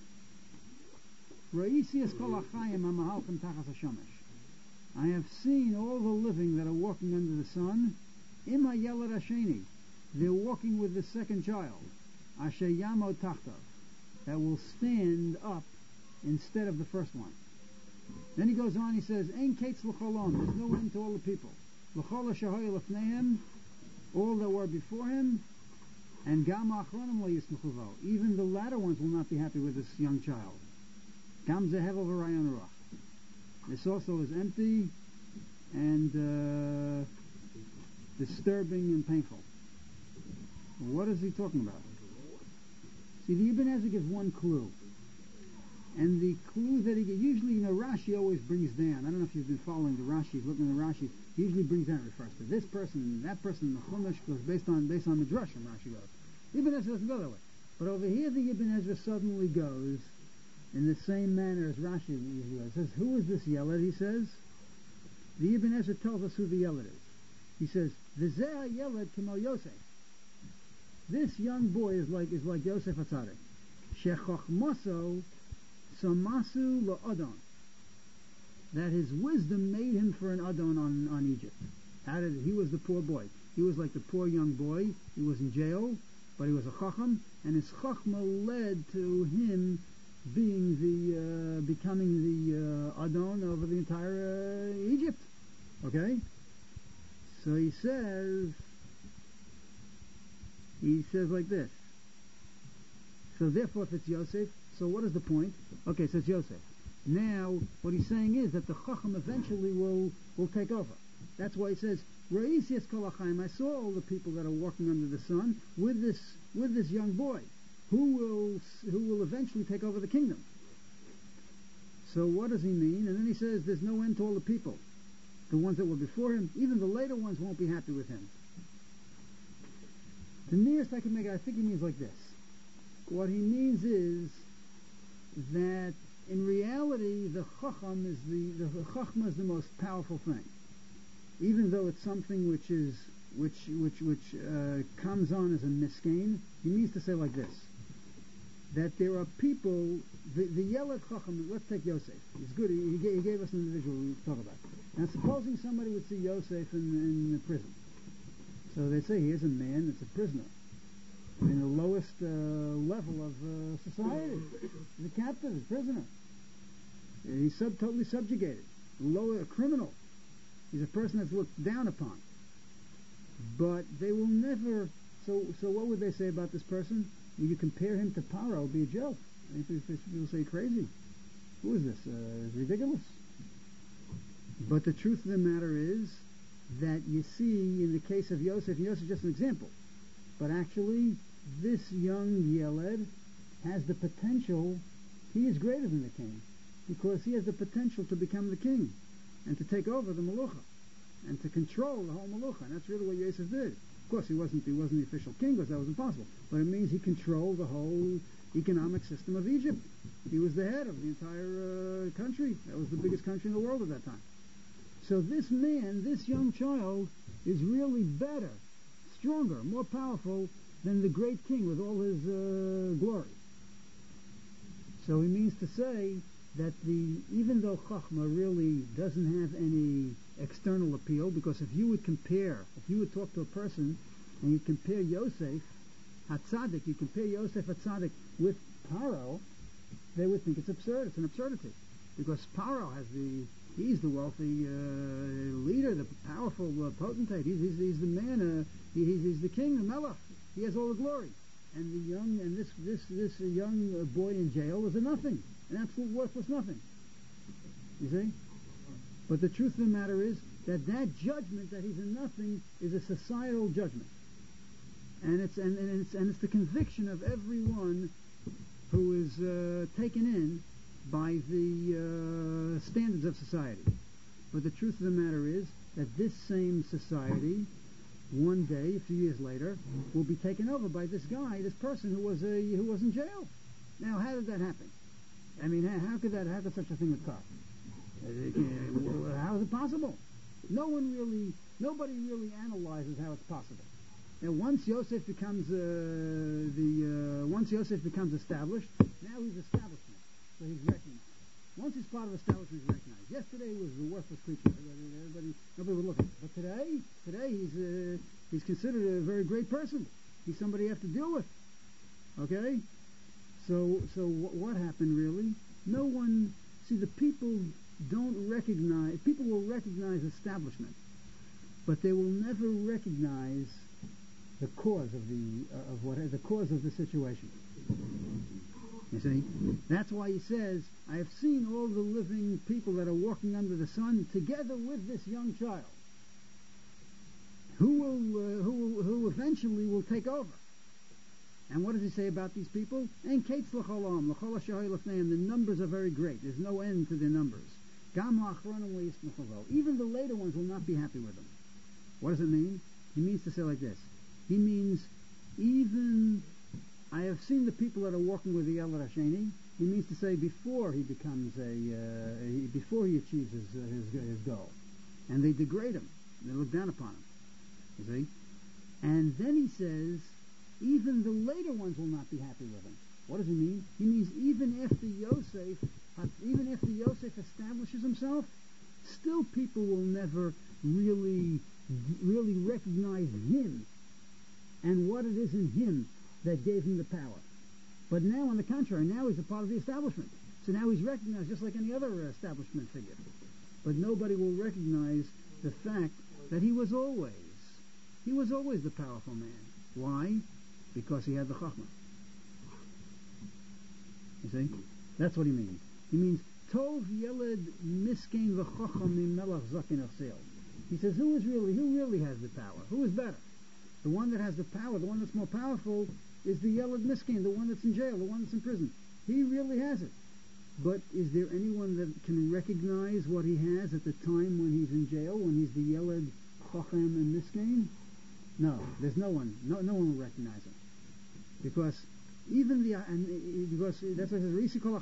I have seen all the living that are walking under the sun. Ima Yeled Asheni, they're walking with the second child, Asher Yamo Tachtav, that will stand up instead of the first one. Then he goes on, he says, Ein Kates L'Cholom, there's no end to all the people. L'Chol Shahoy Lefnehem, all that were before him, and Gam Achronim Lo Yismechuvo, even the latter ones will not be happy with this young child. Gam Zehevel V'Rayon Ruach. This also is empty and uh, disturbing and painful. What is he talking about? See, the Ibn Ezra gives one clue. And the clue that he gives, usually, you know, Rashi always brings down. I don't know if you've been following the Rashi, looking at the Rashi. He usually brings down, refers to this person, that person, the Chumash, goes based on based on the Drashim, Rashi goes. Ibn Ezra doesn't go that way. But over here, the Ibn Ezra suddenly goes in the same manner as Rashi usually goes. He says, who is this Yeled, he says? The Ibn Ezra tells us who the Yeled is. He says, V'zeh Yeled kimo Yosef. This young boy is like is like Yosef HaTzadik. Shechochmaso samasu la'adon. That his wisdom made him for an Adon on, on Egypt. How did, he was the poor boy. He was like the poor young boy. He was in jail, but he was a Chacham, and his Chachma led to him being the, uh, becoming the uh, Adon over the entire uh, Egypt. Okay? So he says, he says like this. So therefore, if it's Yosef, so what is the point? Okay, so it's Yosef. Now, what he's saying is that the Chacham eventually will, will take over. That's why he says, Ra'isias kol hachaim, I saw all the people that are walking under the sun with this with this young boy, who will who will eventually take over the kingdom. So what does he mean? And then he says, there's no end to all the people. The ones that were before him, even the later ones won't be happy with him. The nearest I can make it, I think he means like this. What he means is that in reality, the Chacham is the, the Chachma is the most powerful thing. Even though it's something which is, which, which, which, uh, comes on as a misgain, he means to say like this, that there are people, the, the Yeled Chacham, let's take Yosef. He's good, he, he, gave, he gave us an individual we talk about. Now supposing somebody would see Yosef in, in the prison. So they say here's a man that's a prisoner. In the lowest uh, level of uh, society. He's a captive, a prisoner. He's sub- totally subjugated. Low, a criminal. He's a person that's looked down upon. But they will never... So so what would they say about this person? When you compare him to Paro, it would be a joke. People say crazy. Who is this? Uh, it's ridiculous. But the truth of the matter is that you see in the case of Yosef, and Yosef is just an example, but actually this young Yeled has the potential, he is greater than the king, because he has the potential to become the king, and to take over the Malucha, and to control the whole Malucha, and that's really what Yosef did. Of course he wasn't, he wasn't the official king, because that was impossible, but it means he controlled the whole economic system of Egypt. He was the head of the entire uh, country. That was the biggest country in the world at that time. So this man, this young child, is really better, stronger, more powerful than the great king with all his uh, glory. So he means to say that the even though Chachma really doesn't have any external appeal, because if you would compare, if you would talk to a person and you compare Yosef HaTzadik, you compare Yosef HaTzadik with Paro, they would think it's absurd. It's an absurdity, because Paro has the He's the wealthy uh, leader, the powerful uh, potentate. He's, he's, he's the man. Uh, he, he's, he's the king, the melech. He has all the glory. And the young and this this this uh, young uh, boy in jail is a nothing, an absolute worthless nothing. You see? But the truth of the matter is that that judgment that he's a nothing is a societal judgment, and it's and, and it's and it's the conviction of everyone who is uh, taken in by the uh, standards of society. But the truth of the matter is that this same society, one day, a few years later, will be taken over by this guy, this person who was a, who was in jail. Now, how did that happen? I mean, how, how could that? How could such a thing occur? Uh, how is it possible? No one really, nobody really analyzes how it's possible. Now, once Yosef becomes uh, the uh, once Yosef becomes established, now he's establishment. So he's recognized. Once he's part of establishment, he's recognized. Yesterday was a worthless creature. Everybody, everybody, nobody would look at him. But today, today he's uh, he's considered a very great person. He's somebody you have to deal with. Okay? So, so w- what happened really? No one. See, the people don't recognize. People will recognize establishment, but they will never recognize the cause of the uh, of what the cause of the situation. You see, that's why he says, I have seen all the living people that are walking under the sun together with this young child, who will, uh, who will, who eventually will take over. And what does he say about these people? And kates l'cholam, l'chol asher lefneim. The numbers are very great. There's no end to their numbers. Gam ha'achronim le'yismachavo. Even the later ones will not be happy with them. What does it mean? He means to say like this. He means even. I have seen the people that are walking with the Elad Hasheni. He means to say before he becomes a, uh, he, before he achieves his, uh, his his goal, and they degrade him. They look down upon him. You see, and then he says, even the later ones will not be happy with him. What does he mean? He means even after Yosef, even after Yosef establishes himself, still people will never really, really recognize him and what it is in him that gave him the power. But now, on the contrary, now he's a part of the establishment. So now he's recognized just like any other establishment figure. But nobody will recognize the fact that he was always, he was always the powerful man. Why? Because he had the chachma. You see? That's what he means. He means, Tov yeled miskein v'chacham mimelach zakin achseil. He says, who is really, who really has the power? Who is better? The one that has the power, the one that's more powerful, is the Yeled Miskin, the one that's in jail, the one that's in prison. He really has it. But is there anyone that can recognize what he has at the time when he's in jail, when he's the Yeled Chacham and Miskin? No, there's no one. No, no one will recognize him. Because even the, and because that's why it says,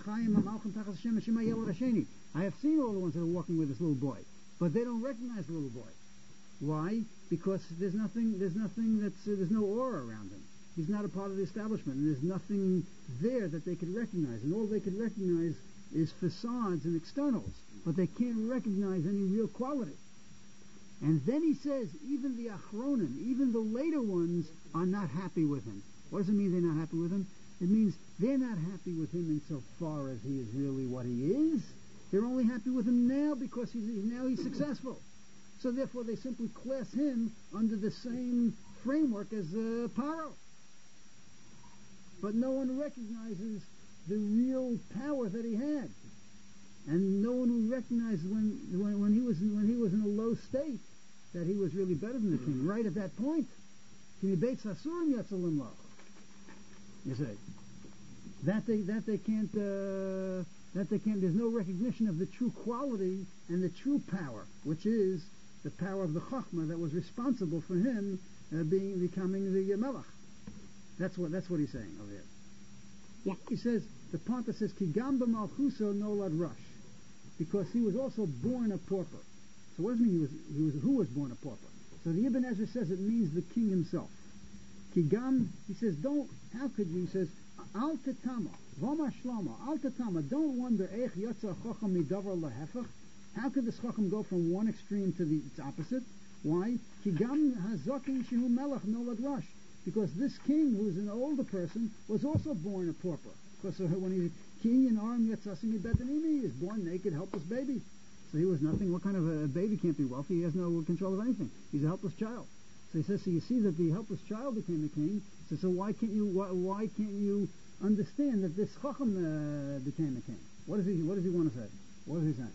I have seen all the ones that are walking with this little boy, but they don't recognize the little boy. Why? Because there's nothing, there's nothing that's, uh, there's no aura around him. He's not a part of the establishment, and there's nothing there that they could recognize. And all they could recognize is facades and externals, but they can't recognize any real quality. And then he says, even the achronim, even the later ones, are not happy with him. What does it mean they're not happy with him? It means they're not happy with him insofar as he is really what he is. They're only happy with him now because he's, now he's successful. So therefore they simply class him under the same framework as uh, Paro. But no one recognizes the real power that he had. And no one will recognize when, when, when, he was, when he was in a low state that he was really better than the king, right at that point. You see, that they that they can't uh, that they can't. There's no recognition of the true quality and the true power, which is the power of the Chachma that was responsible for him uh, being becoming the uh, Melech. That's what that's what he's saying over here. Yeah. He says the part that says Kigam b'malchuso nolad rush, because he was also born a pauper. So what does it mean? He was he was who was born a pauper? So the Ibn Ezra says it means the king himself. Kigam, he says, don't. How could you? He says, Al tetama, v'ma shlama, al tetama. Don't wonder, Eich yotza chacham midavar lahefach. How could this chacham go from one extreme to the its opposite? Why? Kigam hazakin shehu melech nolad rush. Because this king, who is an older person, was also born a pauper. Because uh, when he kinyan aram yatzasim betanimi, he is born naked, helpless baby. So he was nothing. What kind of a baby can't be wealthy? He has no control of anything. He's a helpless child. So he says, so you see that the helpless child became the king. So, so why can't you why, why can't you understand that this chacham uh, became the king? What does he What does he want to say? What is he saying?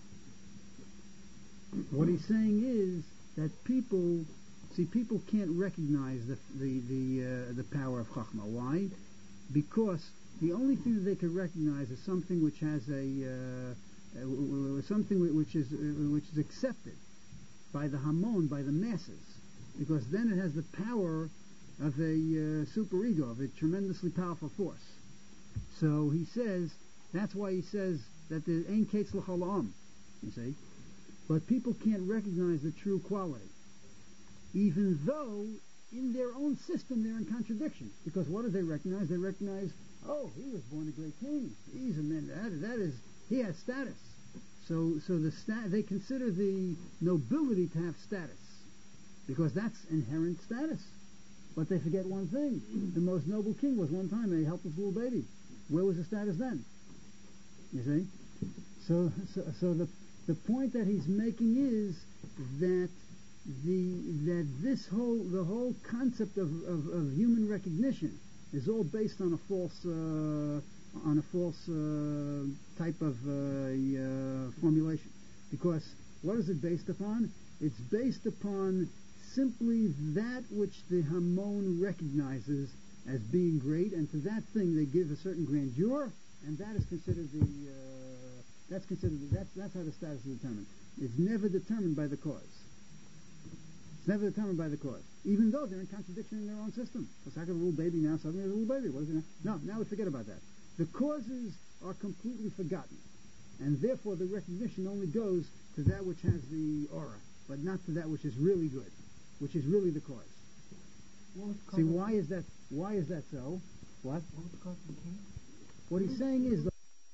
What he's saying is that people see people can't recognize the the the, uh, the power of chachma. Why? Because the only thing that they can recognize is something which has a uh, uh, something which is uh, which is accepted by the hamon, by the masses, because then it has the power of a uh, superego, of a tremendously powerful force. So he says that's why he says that the ein kates l'chol ha'am, you see. But people can't recognize the true quality, even though in their own system they're in contradiction. Because what do they recognize? They recognize, oh, he was born a great king. He's a man. That, that is, he has status. So, so the sta- they consider the nobility to have status, because that's inherent status. But they forget one thing: the most noble king was one time a helpless little baby. Where was the status then? You see. So, so, so the the point that he's making is that the that this whole the whole concept of, of, of human recognition is all based on a false uh, on a false uh, type of uh, uh, formulation. Because what is it based upon? It's based upon simply that which the Hamon recognizes as being great, and to that thing they give a certain grandeur, and that is considered the uh, that's considered that's that's how the status is determined. It's never determined by the cause. It's never determined by the cause, even though they're in contradiction in their own system. Because how could a little baby now suddenly is a little baby? What is it? No, now we forget about that. The causes are completely forgotten, and therefore the recognition only goes to that which has the aura, but not to that which is really good, which is really the cause. See, why is that? Why is that so? What? What was the cause of the king? What he's saying is.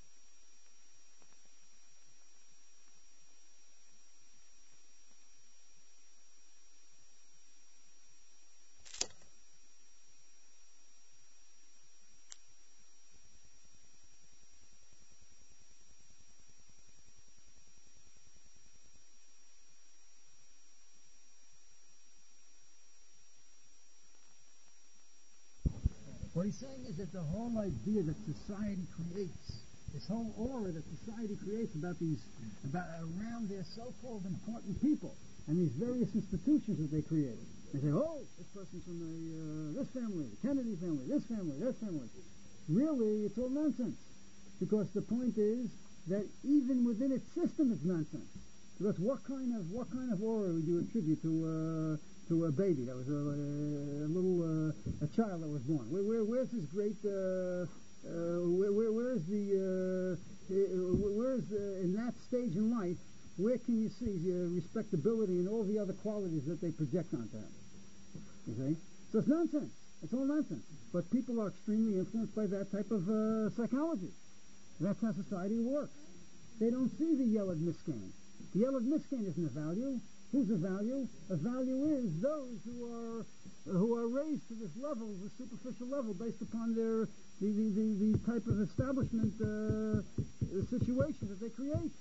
What he's saying is that the whole idea that society creates, this whole aura that society creates about these, about around their so-called important people and these various institutions that they created. They say, oh, this person's from the, uh, this family, the Kennedy family, this family, that family. Really, it's all nonsense. Because the point is that even within its system, it's nonsense. Because what kind of what kind of aura would you attribute to uh, to a baby that was a, a little uh, a child that was born? Where, where where's this great? Uh, uh, where, where where's the uh, where's the, in that stage in life? Where can you see the respectability and all the other qualities that they project onto him? You see, so it's nonsense. It's all nonsense. But people are extremely influenced by that type of uh, psychology. That's how society works. They don't see the Yelad Miskan. The Yelad Miskan isn't a value. Who's a value? A value is those who are who are raised to this level, the superficial level, based upon their the the, the, the type of establishment uh, situation that they create.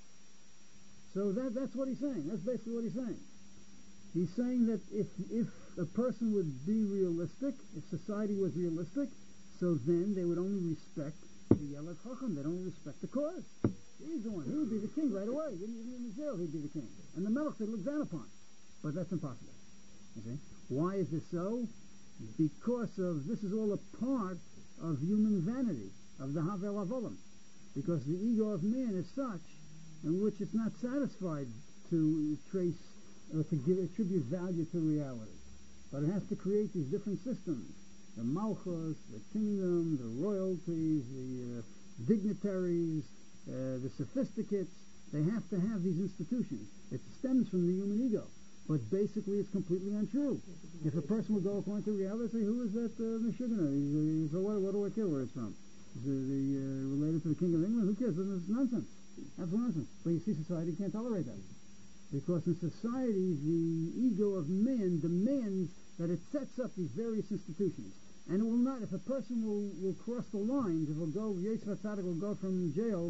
So that that's what he's saying. That's basically what he's saying. He's saying that if if a person would be realistic, if society was realistic, so then they would only respect the Yelad Chacham. They'd only respect the cause. He's the one. He would be the king right away. Even in the jail, he'd be the king. And the Melech they'd look down upon. But that's impossible. You see? Why is this so? Because of, this is all a part of human vanity, of the Havel Avolim. Because the ego of man is such in which it's not satisfied to trace or to give, attribute value to reality. But it has to create these different systems. The Malchus, the kingdom, the royalties, the uh, dignitaries, Uh, the sophisticates. They have to have these institutions. It stems from the human ego, but basically it's completely untrue. If a person would go according to reality, say, who is that uh, Meshuggah? So what, what do I care where it's from? Is it the, uh, related to the King of England? Who cares? It's nonsense. Absolute nonsense. But you see, society can't tolerate that. Because in society, the ego of man demands that it sets up these various institutions. And it will not, if a person will, will cross the lines, if will go, Yosef HaTzadik will go from jail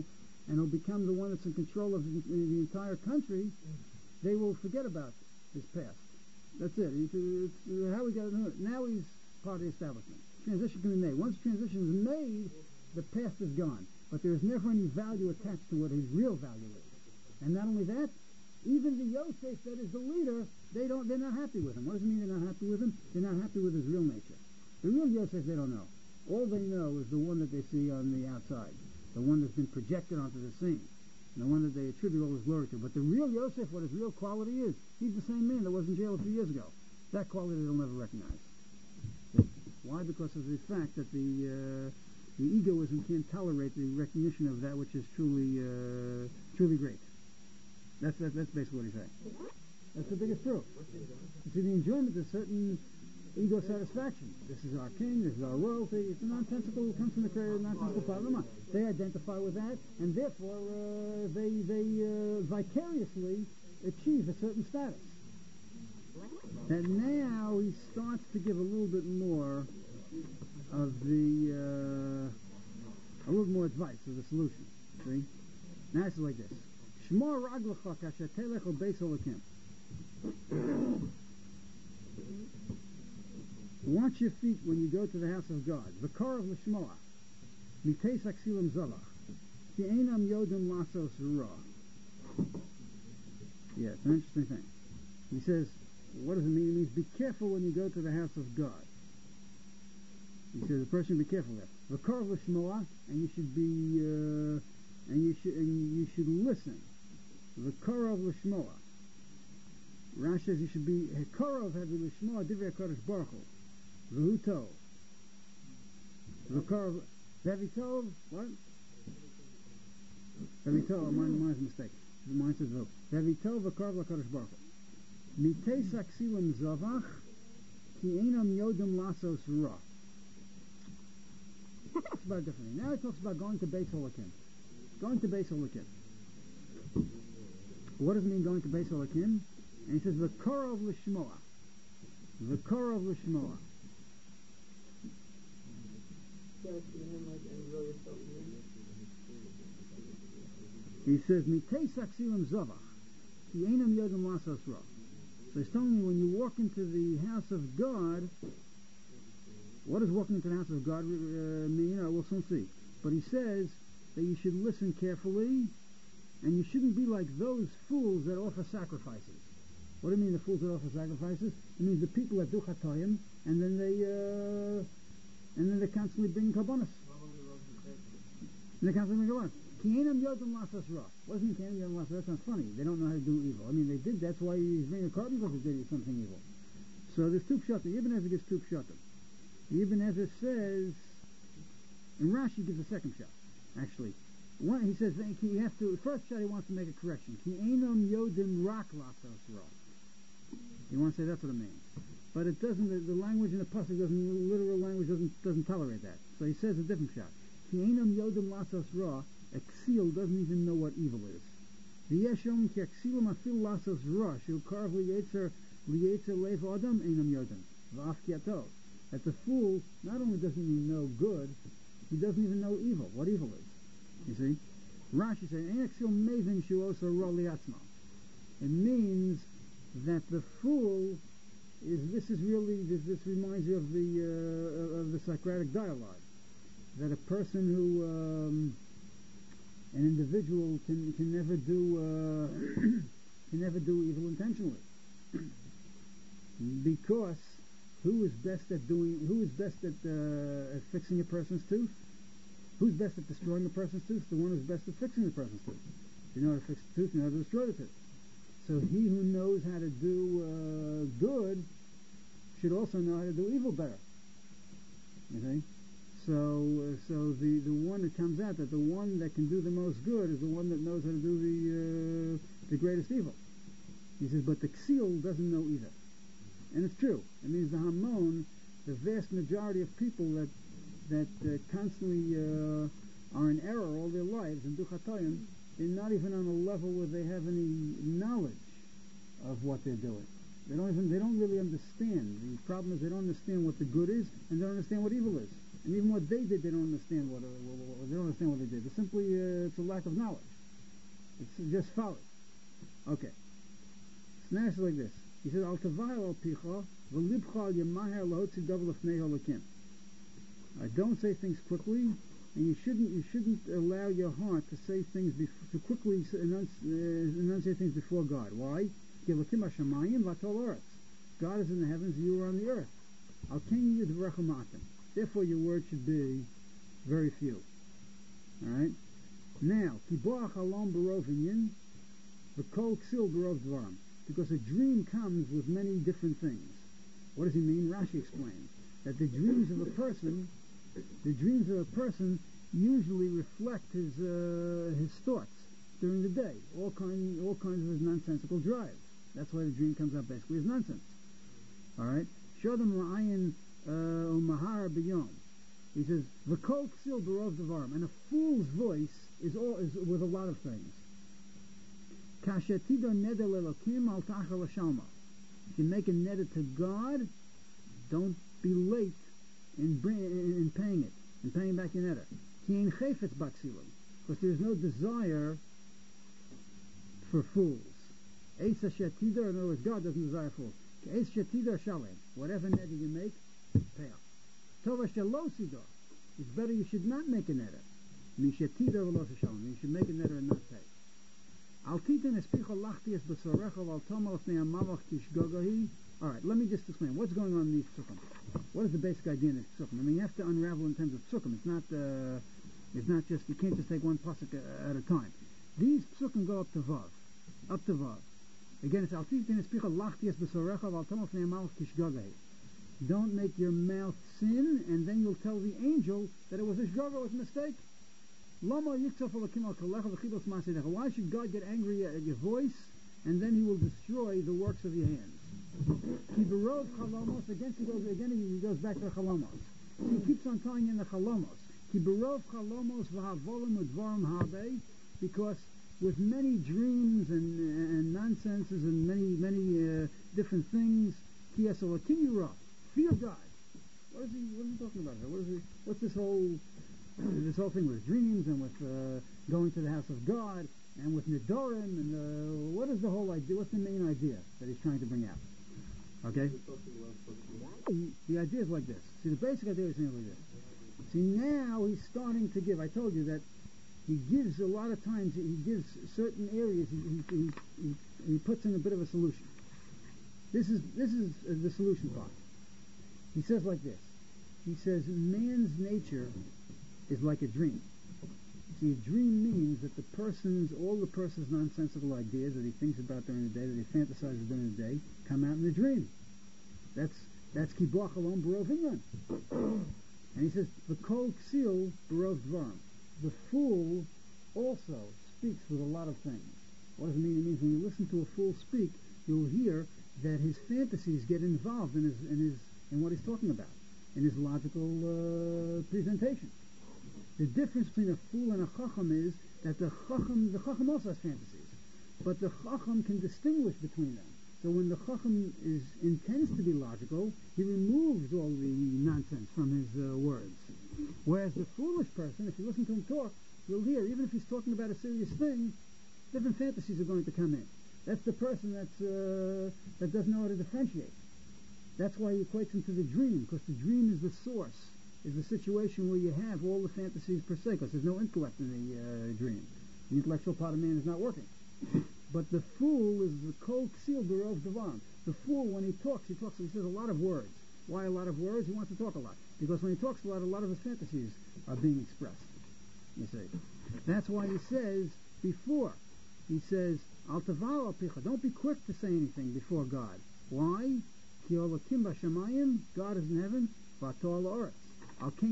and he'll become the one that's in control of the, the entire country, they will forget about his past. That's it. It's, it's, how we got to know it. Now he's part of the establishment. Transition can be made. Once transition is made, the past is gone. But there is never any value attached to what his real value is. And not only that, even the Yosef that is the leader, they don't, they're not happy with him. What does it mean they're not happy with him? They're not happy with his real nature. The real Yosef they don't know. All they know is the one that they see on the outside, the one that's been projected onto the scene, and the one that they attribute all his glory to. But the real Yosef, what his real quality is, he's the same man that was in jail a few years ago. That quality they'll never recognize. Why? Because of the fact that the uh, the egoism can't tolerate the recognition of that which is truly uh, truly great. That's that, that's basically what he's saying. That's the biggest proof. You see, the enjoyment is certain ego satisfaction. This is our king, this is our royalty. It's a nonsensical, it comes from the creator, nonsensical part of the mind. They identify with that, and therefore uh, they they uh, vicariously achieve a certain status. And now he starts to give a little bit more of the uh, a little more advice of the solution. See? Now it's like this. Shmor raglecha kasher telech al beis Elokim. Watch your feet when you go to the house of God. V'karav l'shmoa. Miteis aksilim zavach. Ki einam yodim lasos ra. Yeah, it's an interesting thing. He says, what does it mean? It means be careful when you go to the house of God. He says the person be careful there. V'karav l'shmoa, and you should be, uh, and you should, and you should listen. V'karav l'shmoa. Rashi says you should be hekarav heavy l'shmoa divrei HaKadosh Baruch Hu. V'hu tov. V'karav, heavy tov, what? Heavy tov, mine, mine's a mistake. Mine says v'hu. Heavy tov v'karav l'Kadosh Baruch Hu. Mitei saksilim zavach ki einam yodim lasos ra. He talks about it differently. Now he talks about going to Beis Elokim. Going to Beis Elokim. What does it mean going to Beis Elokim? And he says, V'karav l'shmoa. V'karav l'shmoa. He says, Mitei saksilim zavach ki einam yodim lasos ra. So he's telling me when you walk into the house of God, what does walking into the house of God uh, mean? I will soon see. But he says that you should listen carefully, and you shouldn't be like those fools that offer sacrifices. What do you mean the fools that offer sacrifices? It means the people that do chatoyim, and then they uh, and then they constantly bring karbonos. And they constantly bring karbonos. Kienam yodim lasos ra. What does it mean kienam yodim lasos ra? That sounds funny. They don't know how to do evil. I mean, they did. That's why he's bringing a carbon, because they did something evil. So there's two pshatim. Ibn Ezra gives two pshatim. Ibn Ezra says, and Rashi gives a second shot. Actually, one, he says he has to. First shot he wants to make a correction. Ki einam yodim rak lasos ra. He wants to say that's what it means, but it doesn't. The, the language in the pasuk doesn't. Literal language doesn't doesn't tolerate that. So he says a different shot. Ki einam yodim lasos ra. Exil doesn't even know what evil is. V'yeshom ki exilim afil lasos ra. Shel karv liyetzer liyetzer lev adam einam yodim. V'af ki atov. That the fool not only doesn't even know good, he doesn't even know evil. What evil is? You see? Rashi says, "Ein exil mezin shu osa ra liatzma." It means that the fool is. This is really. This, this reminds you of the uh, of the Socratic dialogue. That a person who, um, an individual, can can never do uh, can never do evil intentionally, because who is best at doing? Who is best at, uh, at fixing a person's tooth? Who's best at destroying a person's tooth? The one who's best at fixing the person's tooth. If you know how to fix the tooth, you know how to destroy the tooth. So he who knows how to do uh, good should also know how to do evil better. You see? So, uh, so the, the one that comes out that the one that can do the most good is the one that knows how to do the uh, the greatest evil. He says, but the Ksil doesn't know either. And it's true. It means the Hamon, the vast majority of people that that uh, constantly uh, are in error all their lives and do chatoyim, they're not even on a level where they have any knowledge of what they're doing. They don't even, they don't really understand. The problem is they don't understand what the good is, and they don't understand what evil is. And even what they did, they don't understand what, uh, what they don't understand what they did. It's simply uh, it's a lack of knowledge. It's just folly. Okay. So now it's like this. He said, "Al tavayil al picha v'libcha al yemaher lahotzi davar lefnei halakim." Don't say things quickly, and you shouldn't you shouldn't allow your heart to say things bef- to quickly enunci- uh, enunciate things before God. Why? God is in the heavens, and you are on the earth. Al ken yidvarecha ma'atim. Therefore, your word should be very few. All right. Now, kiboach halom barov inyan, v'kol ksil barov dvarim. Because a dream comes with many different things. What does he mean? Rashi explains that the dreams of a person, the dreams of a person usually reflect his uh, his thoughts during the day, all kind all kinds of his nonsensical drives. That's why the dream comes out basically as nonsense. All right. Shodem la'ayin umahar b'yom. He says v'kol ksil barov dvarim, and a fool's voice is all is with a lot of things. Kashetida neder lelokim al tachal l'shalma. If you make a neder to God, don't be late in, bring, in, in paying it, in paying back your neder. Ki ein chayfetz baksilim, because there is no desire for fools. Eis hashetida, in other words, God doesn't desire fools. Eis shetida shalem, whatever neder you make, pay up. Tova shalosido, it's better you should not make a neder. Mi shetida v'lo shalem, you should make a neder and not pay. Al titan espicho lachti es besorecha val tomal fnei amavach kishgogahi. All right, let me just explain what's going on in these psukim. What is the basic idea in this psukim? I mean, you have to unravel in terms of psukim. It's not, uh, it's not just you can't just take one pasuk at a time. These psukim go up to vav, up to vav. Again, it's al titan espicho lachti es besorecha val tomal fnei amavach kishgogahi. Don't make your mouth sin, and then you'll tell the angel that it was a shgoga, it was a mistake. Why should God get angry at your voice, and then he will destroy the works of your hands? Again, he goes, again he goes back to the chalamos. So he keeps on tying in the chalamos. Because with many dreams and, and nonsenses and many many uh, different things, fear God. What is he? What is he talking about here? What is he? What's this whole? This whole thing with dreams and with uh, going to the house of God and with Nidorim and uh, what is the whole idea? What's the main idea that he's trying to bring out? Okay? The idea is like this. See, the basic idea is like this. See, now he's starting to give. I told you that he gives a lot of times, he gives certain areas, he, he, he, he puts in a bit of a solution. This is, this is uh, the solution part. He says like this. He says, man's nature is like a dream. See, a dream means that the person's, all the person's nonsensical ideas that he thinks about during the day, that he fantasizes during the day, come out in a dream. That's that's kibuach alon barov inyan. And he says, the kol ksil barov dvarim. The fool also speaks with a lot of things. What does it mean? It means when you listen to a fool speak, you'll hear that his fantasies get involved in his in his in what he's talking about, in his logical uh, presentation. The difference between a fool and a chacham is that the chacham, the chacham also has fantasies, but the chacham can distinguish between them. So when the chacham is intends to be logical, he removes all the nonsense from his uh, words. Whereas the foolish person, if you listen to him talk, you'll hear, even if he's talking about a serious thing, different fantasies are going to come in. That's the person that's uh, that doesn't know how to differentiate. That's why he equates him to the dream, because the dream is the source. Is the situation where you have all the fantasies per se, because there's no intellect in the uh, dream. The intellectual part of man is not working. But the fool is the kol ksil barov dvarim. The fool, when he talks, he talks, he says a lot of words. Why a lot of words? He wants to talk a lot. Because when he talks a lot, a lot of his fantasies are being expressed. You see. That's why he says before, he says, Al taval al picha, don't be quick to say anything before God. Why? Ki olakim b'shamayim, God is in heaven, v'ato al It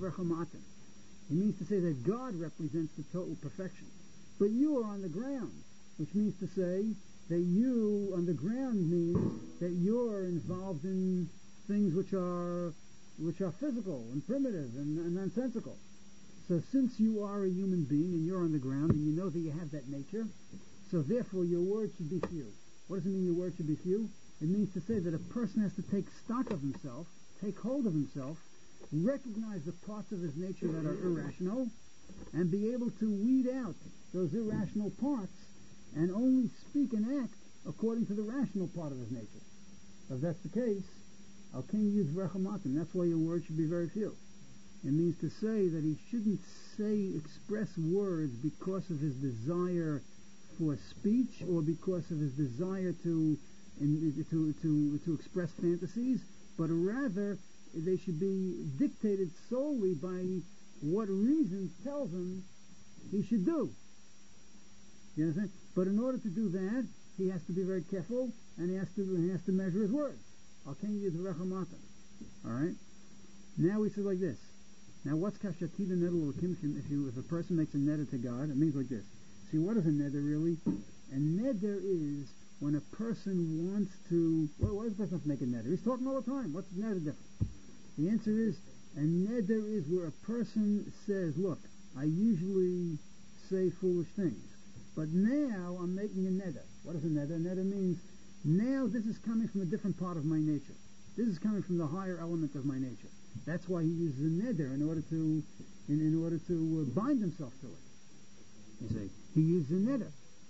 means to say that God represents the total perfection. But you are on the ground, which means to say that you on the ground means that you're involved in things which are which are physical and primitive and, and nonsensical. So since you are a human being and you're on the ground and you know that you have that nature, so therefore your word should be few. What does it mean your word should be few? It means to say that a person has to take stock of himself, take hold of himself, recognize the parts of his nature that are irrational, and be able to weed out those irrational parts, and only speak and act according to the rational part of his nature. If that's the case, al ken yidvrach matim. That's why your words should be very few. It means to say that he shouldn't say, express words because of his desire for speech or because of his desire to in, to to to express fantasies, but rather they should be dictated solely by what reason tells him he should do. You understand? But in order to do that, he has to be very careful, and he has to he has to measure his words. Al ken yidvrach matim. All right. Now we say like this. Now, what's kashatida neder l'Elokim? If you, if a person makes a neder to God, it means like this. See, what is a neder really? A neder is when a person wants to. Well, why does a person have to make a neder? He's talking all the time. What's neder different? The answer is a neder is where a person says, "Look, I usually say foolish things, but now I'm making a neder." What is a neder? A neder means now this is coming from a different part of my nature. This is coming from the higher element of my nature. That's why he uses a neder in order to, in, in order to uh, bind himself to it. You see, he uses a neder,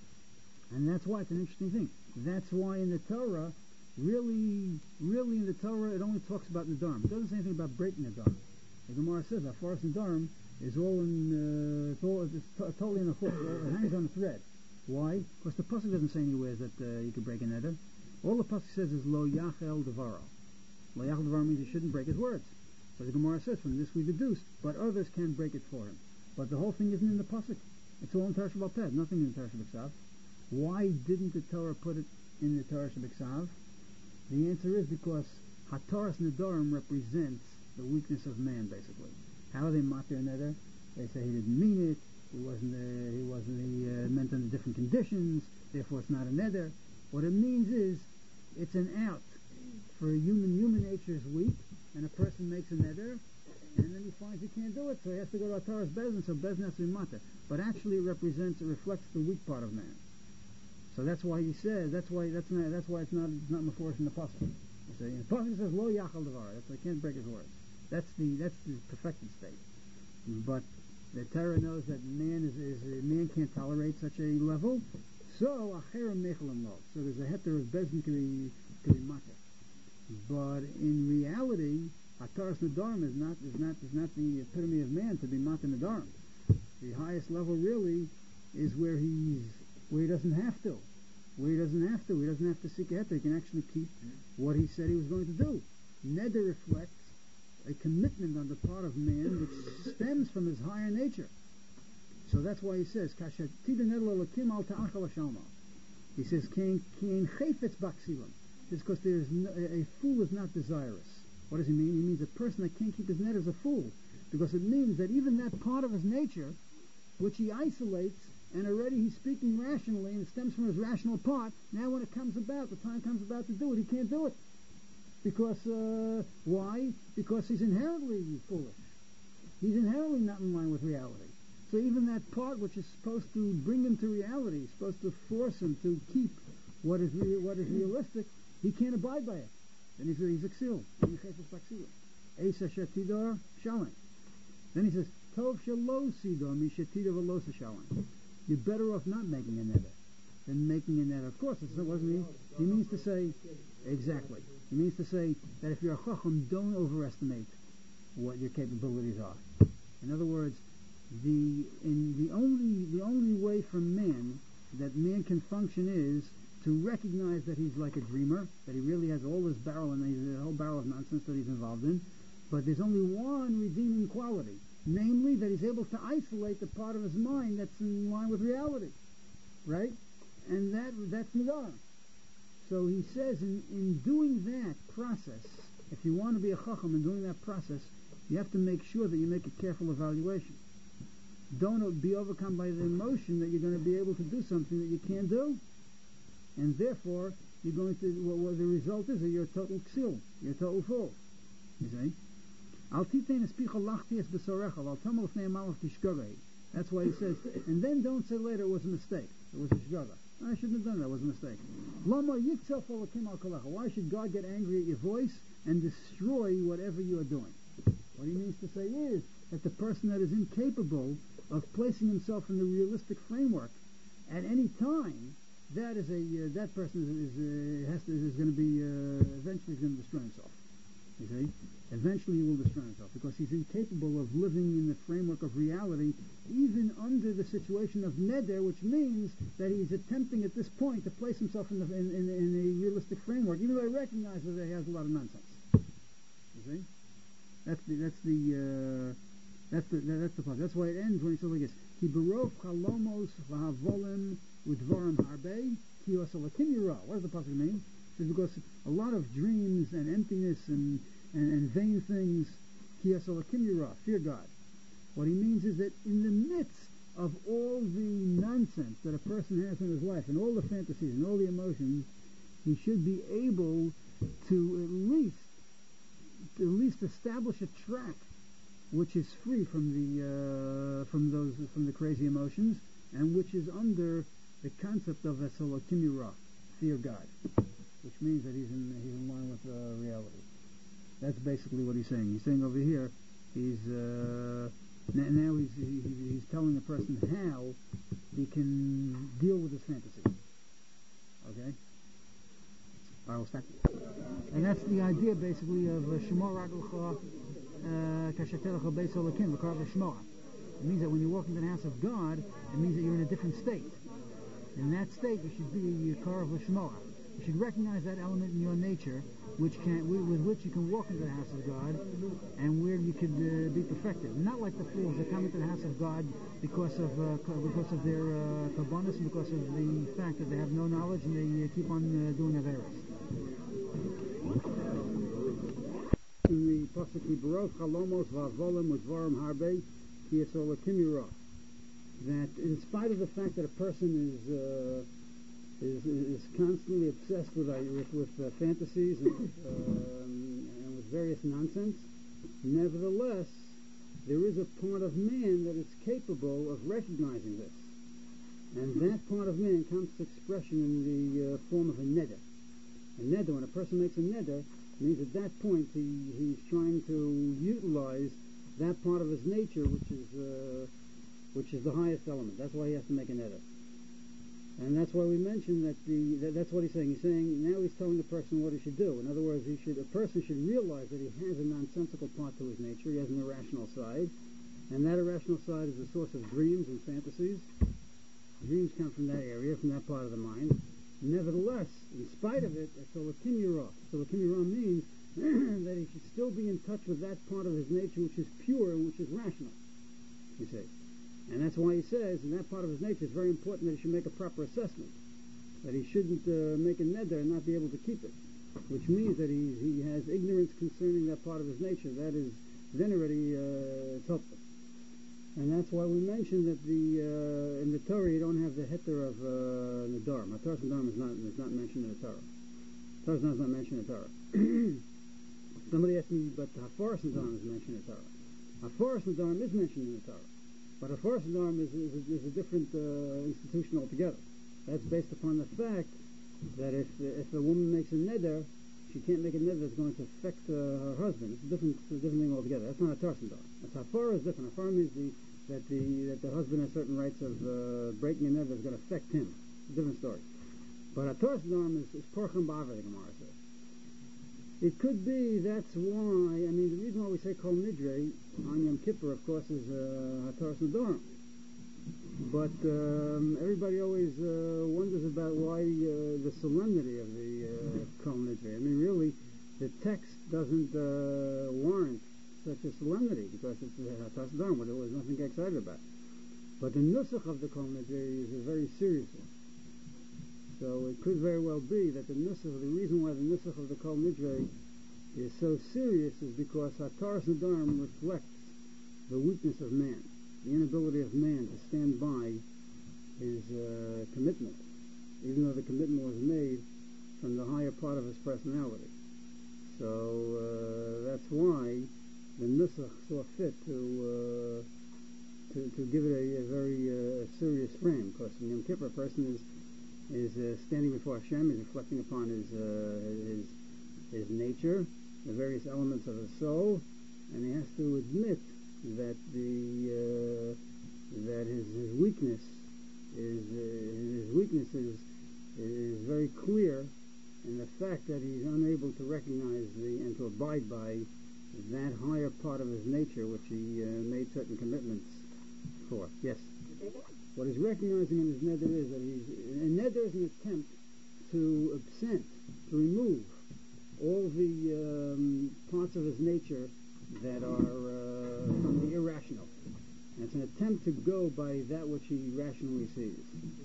and that's why it's an interesting thing. That's why in the Torah, really, really in the Torah, it only talks about Nedarim. It doesn't say anything about breaking Nedarim. The Gemara says that Faras Nedarim is all in, uh, it's, all, it's t- totally in a hook. It hangs on a thread. Why? Because the pasuk doesn't say anywhere that uh, you can break a neder. All the pasuk says is lo yachel devaro. Lo yachel devaro means he shouldn't break his words. So the Gemara says, from this we deduce, but others can break it for him. But the whole thing isn't in the pasuk. It's all in Torah Shabbat Peh, nothing in Torah Shabbat. Why didn't the Torah put it in the Torah Shabbat? The answer is because Hataras Nedarim represents the weakness of man, basically. How are they matir neder? They say he didn't mean it, he wasn't, uh, he wasn't, he uh, meant under different conditions, therefore it's not a neder. What it means is, it's an out. For a human, human nature is weak, and a person makes a neder, and then he finds he can't do it, so he has to go to Ataras Bezdin, so Bezdin has to be matir. But actually it represents, it reflects the weak part of man. So that's why he says, that's why that's not, that's why it's not it's not mafurish in the pasuk. You see, in the pasuk it says lo yachal devar. That's why he can't break his words. That's the that's the perfected state. But the Torah knows that man is, is uh, man can't tolerate such a level. So acherim mechalim lo. So there's a heter of Bezdin to be to be matir. But in reality, Hataras Nedarim is not is not is not the epitome of man to be matir Nedarim. The highest level really is where he's where he doesn't have to. Where he doesn't have to. He doesn't have to seek a heter. He can actually keep what he said he was going to do. Neder reflects a commitment on the part of man which stems from his higher nature. So that's why he says, Kashat tida neder l'Elokim al ta'achal hashalma. He says, Kain chayfetz baksilam. It's because there's no, a, a fool is not desirous. What does he mean? He means a person that can't keep his net is a fool. Because it means that even that part of his nature, which he isolates, and already he's speaking rationally, and it stems from his rational part, now when it comes about, the time comes about to do it, he can't do it. Because, uh, why? Because he's inherently foolish. He's inherently not in line with reality. So even that part which is supposed to bring him to reality, supposed to force him to keep what is re- what is realistic, he can't abide by it. Then he says, he's exil. Esa shetidor shalim. Then he says, Tov shelo sidor mi shetidor v'lo shalim. You're better off not making a neder than making a neder. Of course, that's not what he means. He means to say, exactly. He means to say that if you're a chacham, don't overestimate what your capabilities are. In other words, the in the only the only way for man that man can function is to recognize that he's like a dreamer, that he really has all this barrel and he's a whole barrel of nonsense that he's involved in. But there's only one redeeming quality, namely that he's able to isolate the part of his mind that's in line with reality, right? And that that's Nedarim. So he says, in, in doing that process, if you want to be a chacham in doing that process, you have to make sure that you make a careful evaluation. Don't be overcome by the emotion that you're going to be able to do something that you can't do, and therefore you're going to. Well, well, the result is that you're a total ksil, you're a total fool. You see? That's why he says, and then don't say later it was a mistake. It was a shgaga. I shouldn't have done that. It was a mistake. Why should God get angry at your voice and destroy whatever you are doing? What he means to say is that the person that is incapable of placing himself in the realistic framework at any time, that is a uh, that person is is, uh, has to, is going to be uh, eventually going to destroy himself. You see, eventually he will destroy himself because he's incapable of living in the framework of reality, even under the situation of neder, which means that he's attempting at this point to place himself in the in, in, in a realistic framework, even though he recognizes that he has a lot of nonsense. You see, that's the that's the uh, that's the that's the part. That's why it ends when he says like this: Ki berov chalomos v'havolim udvarim harbe ki osalakim yira. What does the pasuk mean? It's because a lot of dreams and emptiness and, and, and vain things, kiyasolakim yira, fear God. What he means is that in the midst of all the nonsense that a person has in his life, and all the fantasies and all the emotions, he should be able to at least, to at least establish a track which is free from the uh, from those from the crazy emotions, and which is under the concept of esolakim yira, fear God, which means that he's in he's in line with uh, reality. That's basically what he's saying. He's saying over here, he's uh, n- now he's he, he's telling the person how he can deal with his fantasy. Okay. All right, we'll start. And that's the idea basically of Shemor Ragelcha Kashatelecha Beis Olakim V'Karav Shemor. It means that when you walk into the house of God, it means that you're in a different state. In that state, you should be Karav Shemor. You should recognize that element in your nature, which can, with, with which you can walk into the house of God, and where you could uh, be perfected. Not like the fools that come into the house of God because of uh, because of their uh, kabbanis and because of the fact that they have no knowledge and they uh, keep on uh, doing averos. In the pasuk Yibarov Chalomos Va'avolim Udvarim Harbe Ki Yisolakim Yira, that in spite of the fact that a person is uh, Is, is constantly obsessed with uh, with, with uh, fantasies and with, um, and with various nonsense, nevertheless, there is a part of man that is capable of recognizing this. And that part of man comes to expression in the uh, form of a neder. A neder, when a person makes a neder, means at that point he, he's trying to utilize that part of his nature which is uh, which is the highest element. That's why he has to make a neder. And that's why we mentioned that the that, that's what he's saying. He's saying now he's telling the person what he should do. In other words, he should a person should realize that he has a nonsensical part to his nature. He has an irrational side, and that irrational side is the source of dreams and fantasies. Dreams come from that area, from that part of the mind. Nevertheless, in spite of it, Esolakim Yira. Esolakim Yira means that he should still be in touch with that part of his nature which is pure and which is rational. You see. And that's why he says, in that part of his nature, it's very important that he should make a proper assessment. That he shouldn't uh, make a neder and not be able to keep it. Which means that he he has ignorance concerning that part of his nature. That is, then already uh, it's hopeless. And that's why we mentioned that the uh, in the Torah you don't have the heter of uh, Nadarim. Hataras Nadarim is not, is not mentioned in the Torah. Hataras Nadarim is not mentioned in the Torah. Somebody asked me, but Hafaras Nadarim is mentioned in the Torah. Hafaras Nadarim is mentioned in the Torah. But a forest norm is, is, a, is a different uh, institution altogether. That's based upon the fact that if if a woman makes a neder, she can't make a neder that's going to affect uh, her husband. It's a different, it's a different thing altogether. That's not a tarsan norm. A hafara is different. A hafara means the, that the that the husband has certain rights of uh, breaking a neder that's going to affect him. It's a different story. But a tarsan norm is, is porcham ba'aver, the Gemara says. It could be, that's why, I mean, the reason why we say Kol Nidre on Yom Kippur, of course, is uh, Hataras Nadarim. But um, everybody always uh, wonders about why uh, the solemnity of the uh, Kol Nidre. I mean, really, the text doesn't uh, warrant such a solemnity, because it's Hataras Nadarim, but there was nothing to get excited about. But the nusach of the Kol Nidre is a very serious one. So it could very well be that the nusach, the reason why the nusach of the Kol Nidre is so serious is because Hataras Nadarim reflects the weakness of man, the inability of man to stand by his uh, commitment, even though the commitment was made from the higher part of his personality. So uh, that's why the nusach saw fit to uh, to, to give it a, a very uh, serious frame, because in Yom Kippur a person is is uh, standing before Hashem, is reflecting upon his, uh, his his nature, the various elements of his soul, and he has to admit that the uh, that his, his weakness is uh, his weakness is is very clear in the fact that he's unable to recognize the and to abide by that higher part of his nature which he uh, made certain commitments for. Yes. What he's recognizing in his neder is that he's a neder is an attempt to absent, to remove all the um, parts of his nature that are uh, from the irrational. And it's an attempt to go by that which he rationally sees.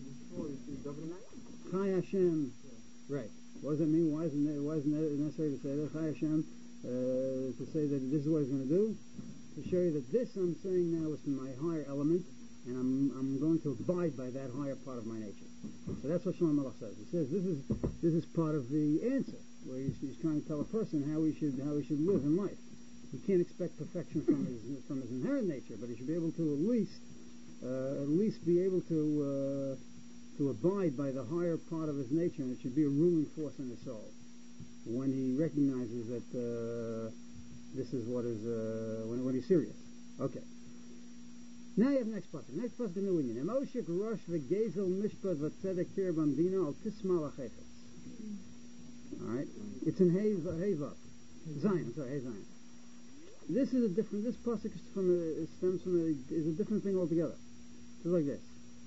Chai Hashem, right. What does that mean? Why isn't it, why isn't it necessary to say that? Chai Hashem, uh, to say that this is what he's going to do, to show you that this I'm saying now is from my higher element, and I'm I'm going to abide by that higher part of my nature. So that's what Shlomo Melech says. He says this is this is part of the answer, where he's, he's trying to tell a person how he should how he should live in life. He can't expect perfection from his from his inherent nature, but he should be able to at least uh, at least be able to uh, to abide by the higher part of his nature, and it should be a ruling force in his soul when he recognizes that uh, this is what is uh, when when he's serious. Okay. Now you have the next pasuk. Next pasuk in the union. Emoshik rosh v'gezel mishpat v'tzedek kir b'mdina al tisma l'chefetz. All right. It's in Hey Vav. Zion. I'm sorry, Hey Zion. This is a different. This pasuk is from a, it stems from a, is a different thing altogether. It's like this.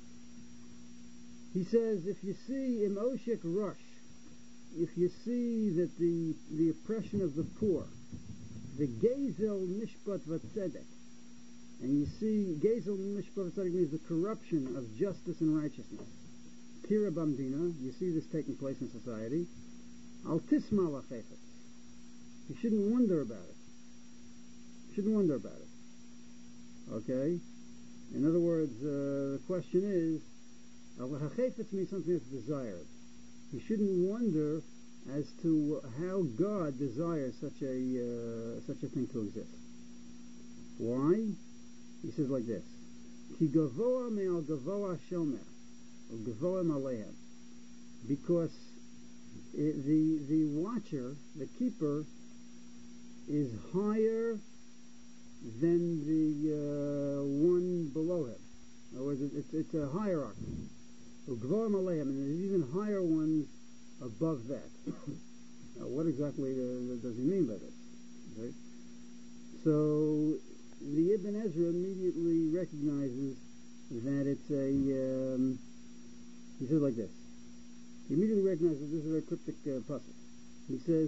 He says, if you see emoshik rosh, if you see that the the oppression of the poor, the gezel mishpat v'tzedek. And you see, Gezel Mishpat Tzedek means the corruption of justice and righteousness. Kira Bamdina, you see this taking place in society. Al Tisma L'Chefetz. You shouldn't wonder about it. You shouldn't wonder about it. Okay? In other words, uh, the question is, Al Chefetz means something that's desired. You shouldn't wonder as to how God desires such a uh, such a thing to exist. Why? He says like this: Ki gavoa me'al gavoa shomer, or gavoa malehem, because it, the the watcher, the keeper, is higher than the uh, one below him. In other words, it's it's a hierarchy. So gavoa malehem, and there's even higher ones above that. Now, what exactly uh, does he mean by this? Okay? So the Ibn Ezra immediately recognizes that it's a, um, he says like this. He immediately recognizes this is a very cryptic uh, pasuk. He says,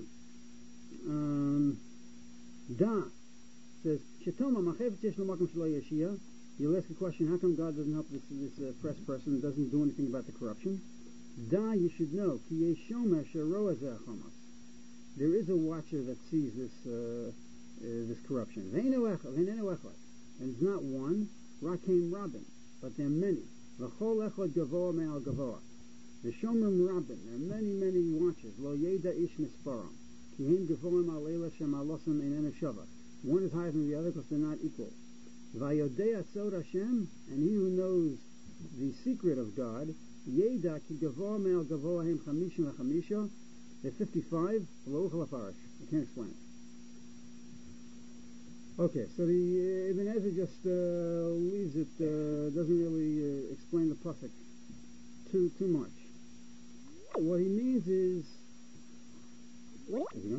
um, Da, says, Shetoma machev tesh l'makom shelo yeshia. You'll ask a question, how come God doesn't help this, this uh, oppressed person, doesn't do anything about the corruption? Da, you should know, ki yeshomer sheroa zeh chamas. There is a watcher that sees this, uh, Uh, this corruption. And it's not one, Rakim Rabin, but there are many. V'chol echad gavoa me'al gavoa. The Shomrim Rabin, there are many, many watchers. Lo yeda ish misparam. Ki hem gavoim al-eila shem alosam ein shava. One is higher than the other because they're not equal. Vayodea sod Hashem, and he who knows the secret of God, yeda ki gavoa me'al gavoa hem chamisha v'chamisha. They're fifty-five, lo uchal hafarash. I can't explain it. Okay, so the uh, Ibn Ezra just uh, leaves it, uh, doesn't really uh, explain the pasuk too too much. What he means is, what he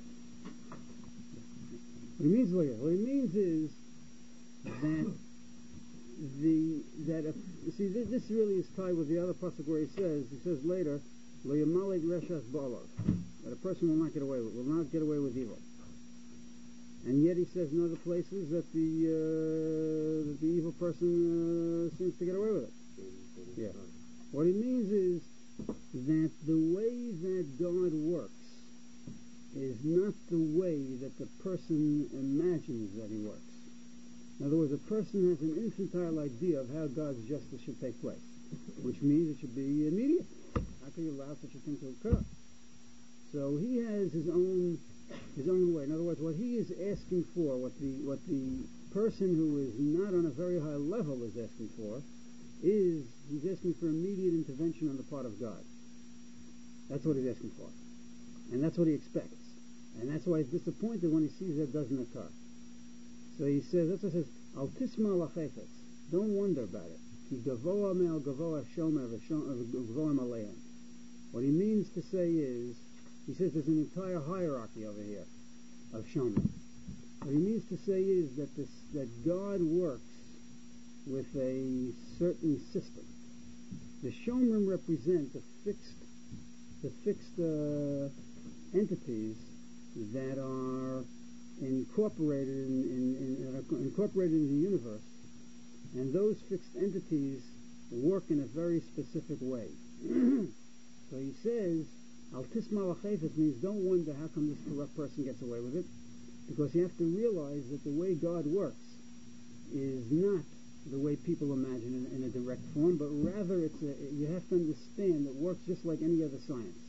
means like what he means is that the that if, you see this, this really is tied with the other pasuk where he says he says later, lo yamalek reshas ba'alav, that a person will not get away with will not get away with evil. And yet he says in other places that the uh, that the evil person uh, seems to get away with it. Yeah. What he means is that the way that God works is not the way that the person imagines that he works. In other words, a person has an infantile idea of how God's justice should take place, which means it should be immediate. How can you allow such a thing to occur? So he has his own his own way. In other words, what he is asking for, what the what the person who is not on a very high level is asking for, is he's asking for immediate intervention on the part of God. That's what he's asking for. And that's what he expects. And that's why he's disappointed when he sees that doesn't occur. So he says, that's what he says, Al tisma lachefetz. Don't wonder about it. Ki gavoa me'al gavoa shomer v'gavoa maleim. What he means to say is, he says there's an entire hierarchy over here of shomer. What he means to say is that this, that God works with a certain system. The shomrim represent the fixed, the fixed uh, entities that are incorporated in, in, in, that are incorporated in the universe, and those fixed entities work in a very specific way. So he says, Al tisma lachefetz means don't wonder how come this corrupt person gets away with it, because you have to realize that the way God works is not the way people imagine in, in a direct form, but rather it's a, you have to understand it works just like any other science.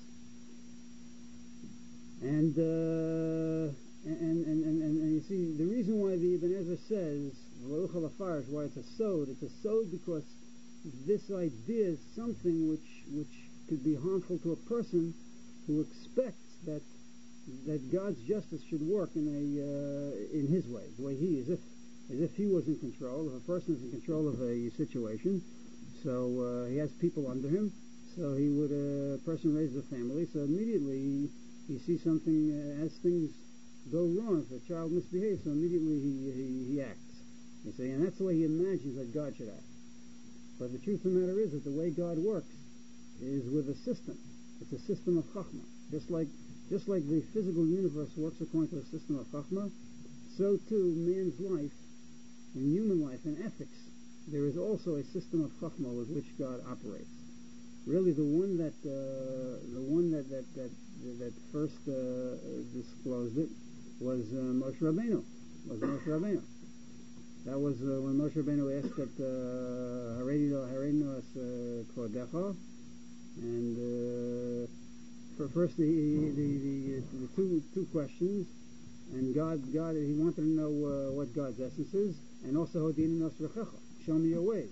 And, uh, and, and, and, and, and you see, the reason why the Ibn Ezra says, why it's a sod, it's a sod because this idea is something which, which could be harmful to a person who expects that that God's justice should work in a uh, in his way, the way he is, if as if he was in control. If a person is in control of a situation, so uh, he has people under him, so he would a uh, person raises a family, so immediately he, he sees something uh, as things go wrong. If a child misbehaves, so immediately he, he he acts. You see, and that's the way he imagines that God should act. But the truth of the matter is that the way God works is with a system. It's a system of chachma, just like. Just like the physical universe works according to a system of chachma, so too man's life, in human life, in ethics, there is also a system of chachma with which God operates. Really, the one that uh, the one that that that, that first uh, disclosed it was uh, Moshe Rabbeinu. Was Moshe Rabbeinu. That was uh, when Moshe Rabbeinu asked that Haredi Haredi as Kodecha, and. Uh, For first, the the, the the two two questions, and God God he wanted to know uh, what God's essence is, and also Hodini Nos Rechecha, show me your ways.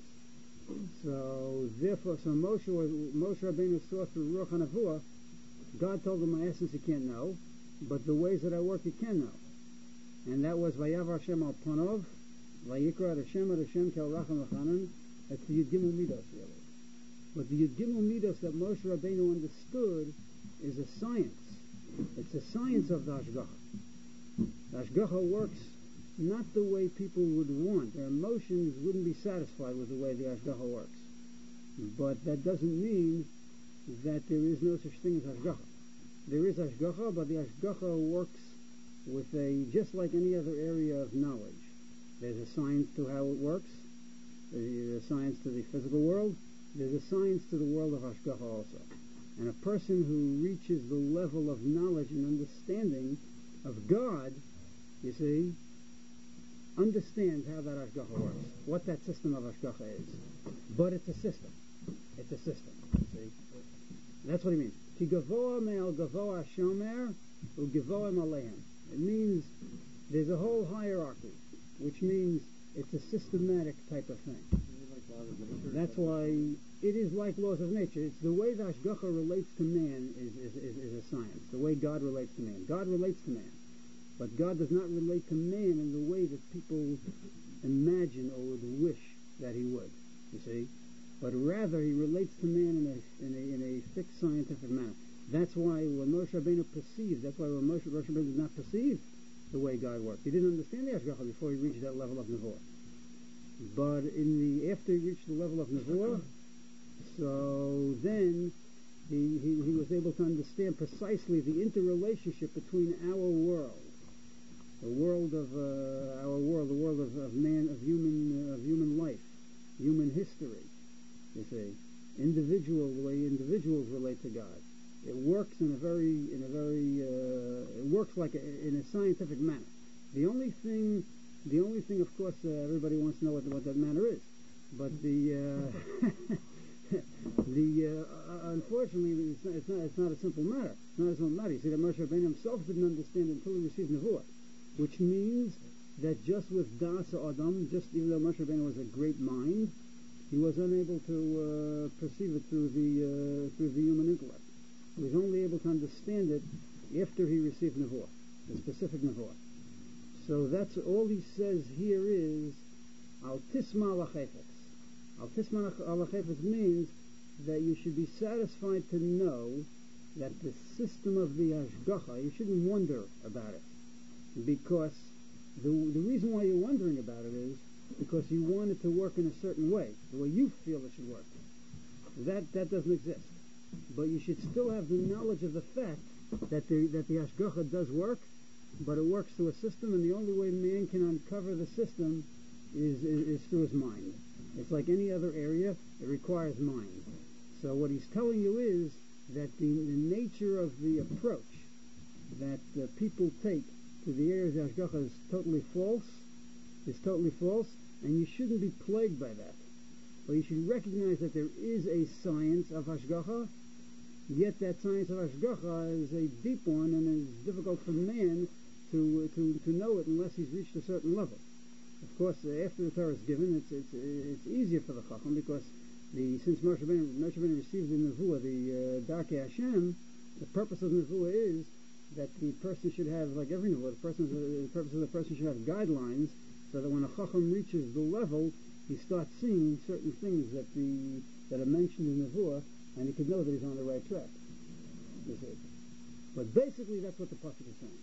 So therefore, so Moshe Moshe Rabbeinu saw through Ruach HaNevuah, God told him my essence you can't know, but the ways that I work you can know, and that was Vayavar Hashem al Panov, Vayikra Hashem ad Hashem Kel Racham Achanan. That's the Yud Gimel Midos really, but the Yud Gimel Midos that Moshe Rabbeinu understood is a science. It's a science of the Hashgacha. The Hashgacha works not the way people would want. Their emotions wouldn't be satisfied with the way the Hashgacha works. But that doesn't mean that there is no such thing as Hashgacha. There is Hashgacha, but the Hashgacha works with a, just like any other area of knowledge. There's a science to how it works. There's a science to the physical world. There's a science to the world of Hashgacha also. And a person who reaches the level of knowledge and understanding of God, you see, understands how that Hashgacha works, what that system of Hashgacha is. But it's a system. It's a system, you see. That's what he means. Ki gavoa me'al gavoa shomer u'gavoa maleim. It means there's a whole hierarchy, which means it's a systematic type of thing. That's why it is like laws of nature. It's the way the Hashgacha relates to man is, is, is, is a science. The way God relates to man. God relates to man. But God does not relate to man in the way that people imagine or would wish that he would. You see? But rather he relates to man in a, in a, in a fixed scientific manner. That's why when Moshe Rabbeinu perceived, that's why when Moshe, Moshe Rabbeinu did not perceive the way God works. He didn't understand the Hashgacha before he reached that level of Nevuah. But in the after he reached the level of Nevuah, so then he, he, he was able to understand precisely the interrelationship between our world, the world of uh, our world, the world of, of man, of human, uh, of human life, human history. You see, individual, the way individuals relate to God. It works in a very, in a very, uh, it works like a, in a scientific manner. The only thing. The only thing, of course, uh, everybody wants to know what, what that matter is. But the, uh, the uh, unfortunately, it's not, it's not. It's not a simple matter. It's not a simple matter. You see, that Moshe Rabbeinu himself didn't understand until he received Nevuah, which means that just with Das Adam, just even though Moshe Rabbeinu was a great mind, he was unable to uh, perceive it through the uh, through the human intellect. He was only able to understand it after he received Nevuah. the specific nevuah. So that's all he says here is al tisma lachefetz. Al tisma lachefetz means that you should be satisfied to know that the system of the hashgacha, you shouldn't wonder about it, because the the reason why you're wondering about it is because you want it to work in a certain way, the way you feel it should work. That that doesn't exist. But you should still have the knowledge of the fact that the that the hashgacha does work, but it works through a system, and the only way man can uncover the system is, is, is through his mind. It's like any other area, it requires mind. So what he's telling you is that the, the nature of the approach that uh, people take to the areas of hashgacha is totally false, is totally false, and you shouldn't be plagued by that. But you should recognize that there is a science of hashgacha, yet that science of hashgacha is a deep one, and is difficult for man to to to know it unless he's reached a certain level. Of course, uh, after the Torah is given, it's it's it's easier for the chacham, because the since Moshe Rabbeinu, Moshe Rabbeinu received the nevuah, the uh, Darkei Hashem, the purpose of the nevuah is that the person should have, like every nevuah, the person the purpose of the person should have guidelines, so that when a chacham reaches the level, he starts seeing certain things that the that are mentioned in the nevuah, and he could know that he's on the right track. You see. But basically, that's what the pasuk is saying.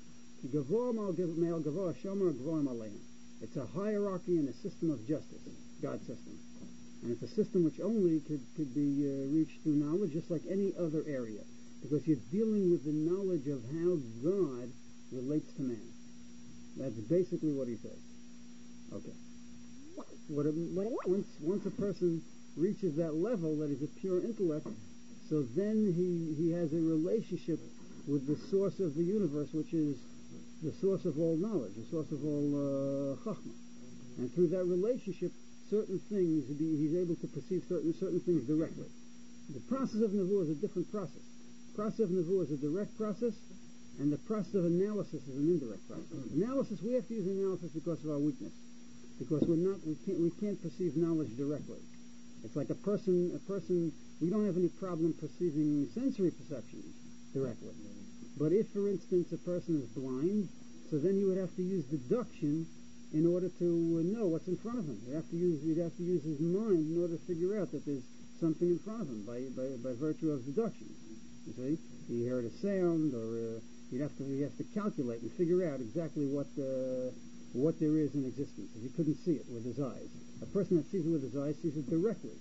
It's a hierarchy and a system of justice, God's system, and it's a system which only could could be uh, reached through knowledge, just like any other area, because you're dealing with the knowledge of how God relates to man. That's basically what he says. Okay. What, a, what once once a person reaches that level, that is a pure intellect, so then he he has a relationship with the source of the universe, which is the source of all knowledge, the source of all uh, chachma, and through that relationship, certain things he's able to perceive certain certain things directly. The process of nevuah is a different process. The process of nevuah is a direct process, and the process of analysis is an indirect process. Analysis, we have to use analysis because of our weakness, because we're not we can't we can't perceive knowledge directly. It's like a person a person we don't have any problem perceiving sensory perceptions directly. But if, for instance, a person is blind, so then you would have to use deduction in order to uh, know what's in front of him. You have to use you'd have to use his mind in order to figure out that there's something in front of him by by, by virtue of deduction. You see, he heard a sound, or uh, you'd have to you have to calculate and figure out exactly what uh, what there is in existence. If he couldn't see it with his eyes, a person that sees it with his eyes sees it directly.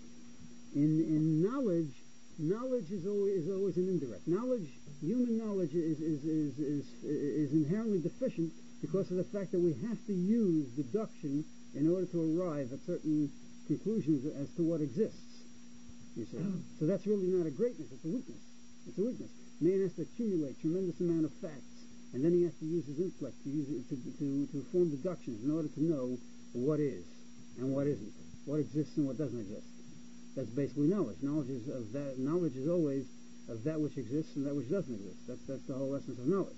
In in knowledge. Knowledge is always, is always an indirect. Knowledge, human knowledge is, is, is, is, is inherently deficient because of the fact that we have to use deduction in order to arrive at certain conclusions as to what exists. You see. So that's really not a greatness, it's a weakness. It's a weakness. Man has to accumulate tremendous amount of facts, and then he has to use his intellect to use it to, to, to form deductions in order to know what is and what isn't, what exists and what doesn't exist. That's basically knowledge. Knowledge is of that. Knowledge is always of that which exists and that which doesn't exist. That's that's the whole essence of knowledge.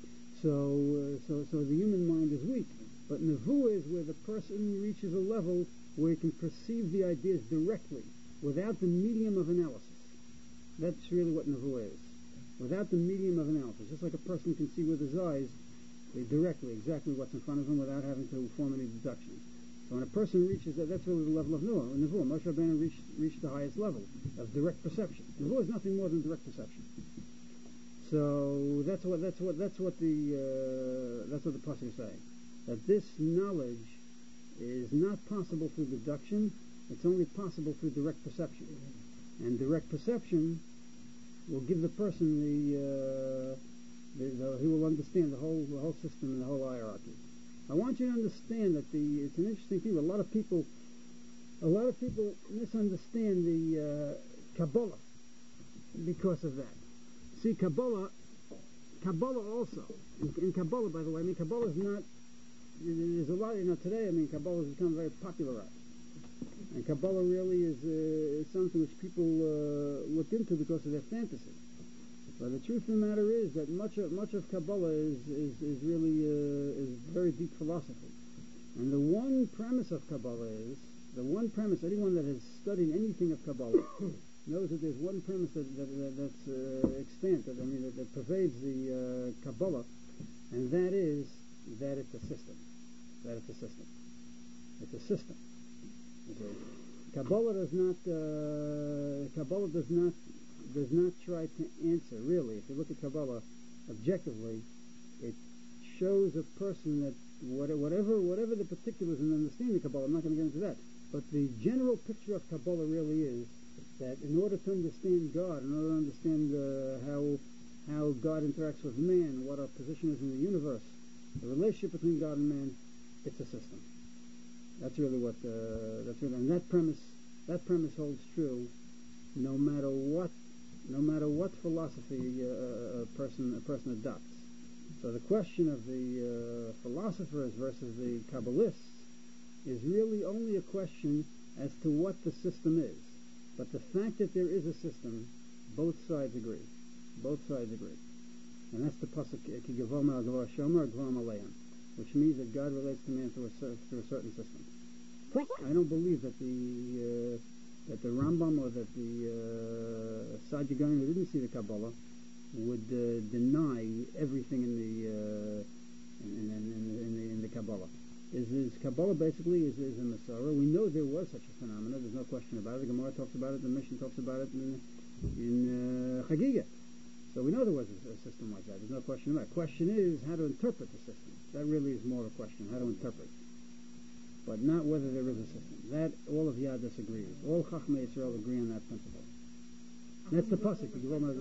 So uh, so so the human mind is weak, but nevuah is where the person reaches a level where he can perceive the ideas directly, without the medium of analysis. That's really what nevuah is. Without the medium of analysis, just like a person can see with his eyes uh, directly exactly what's in front of him without having to form any deductions. So when a person reaches that, that's really the level of nevuah. Nevuah, Moshe Rabbeinu reached, reached the highest level of direct perception. Nevuah is nothing more than direct perception. So that's what that's what that's what the uh, that's what the pasuk is saying. That this knowledge is not possible through deduction; it's only possible through direct perception. And direct perception will give the person the, uh, the, the he will understand the whole the whole system and the whole hierarchy. I want you to understand that the it's an interesting thing. A lot of people, a lot of people misunderstand the uh, Kabbalah because of that. See, Kabbalah, Kabbalah also, in, in Kabbalah, by the way, I mean Kabbalah is not. There's a lot, you know. Today, I mean, Kabbalah has become very popularized, and Kabbalah really is, uh, is something which people uh, look into because of their fantasy. But the truth of the matter is that much of much of Kabbalah is is, is really uh, is very deep philosophy, and the one premise of Kabbalah is the one premise. Anyone that has studied anything of Kabbalah knows that there's one premise that, that, that that's uh, extant. That I mean that, that pervades the uh, Kabbalah, and that is that it's a system. That it's a system. It's a system. Okay. Kabbalah does not. Uh, Kabbalah does not does not try to answer. Really, if you look at Kabbalah objectively, it shows a person that whatever whatever the particulars in understanding Kabbalah. I'm not going to get into that. But the general picture of Kabbalah really is that in order to understand God, in order to understand uh, how how God interacts with man, what our position is in the universe, the relationship between God and man, it's a system. That's really what uh, that's really, and that premise that premise holds true, no matter what no matter what philosophy uh, a person a person adopts. So the question of the uh, philosophers versus the Kabbalists is really only a question as to what the system is. But the fact that there is a system, both sides agree. Both sides agree. And that's the pasuk Ki Gevom Al Gvar Shomer Gvar Aleim, which means that God relates to man through a, through a certain system. I don't believe that the uh, that the Rambam or that the uh, Saadia Gaon, who didn't see the Kabbalah, would uh, deny everything in the uh, in, in, in, in, the, in the Kabbalah. Is, is Kabbalah basically is, is a Masorah. We know there was such a phenomenon. There's no question about it. The Gemara talks about it. The Mishnah talks about it in, in uh, Chagiga. So we know there was a, a system like that. There's no question about it. The question is how to interpret the system. That really is more a question, how to interpret. But not whether there is a system. That all of Yad disagrees. All Chachmei Yisrael agree on that principle. That's the pasuk.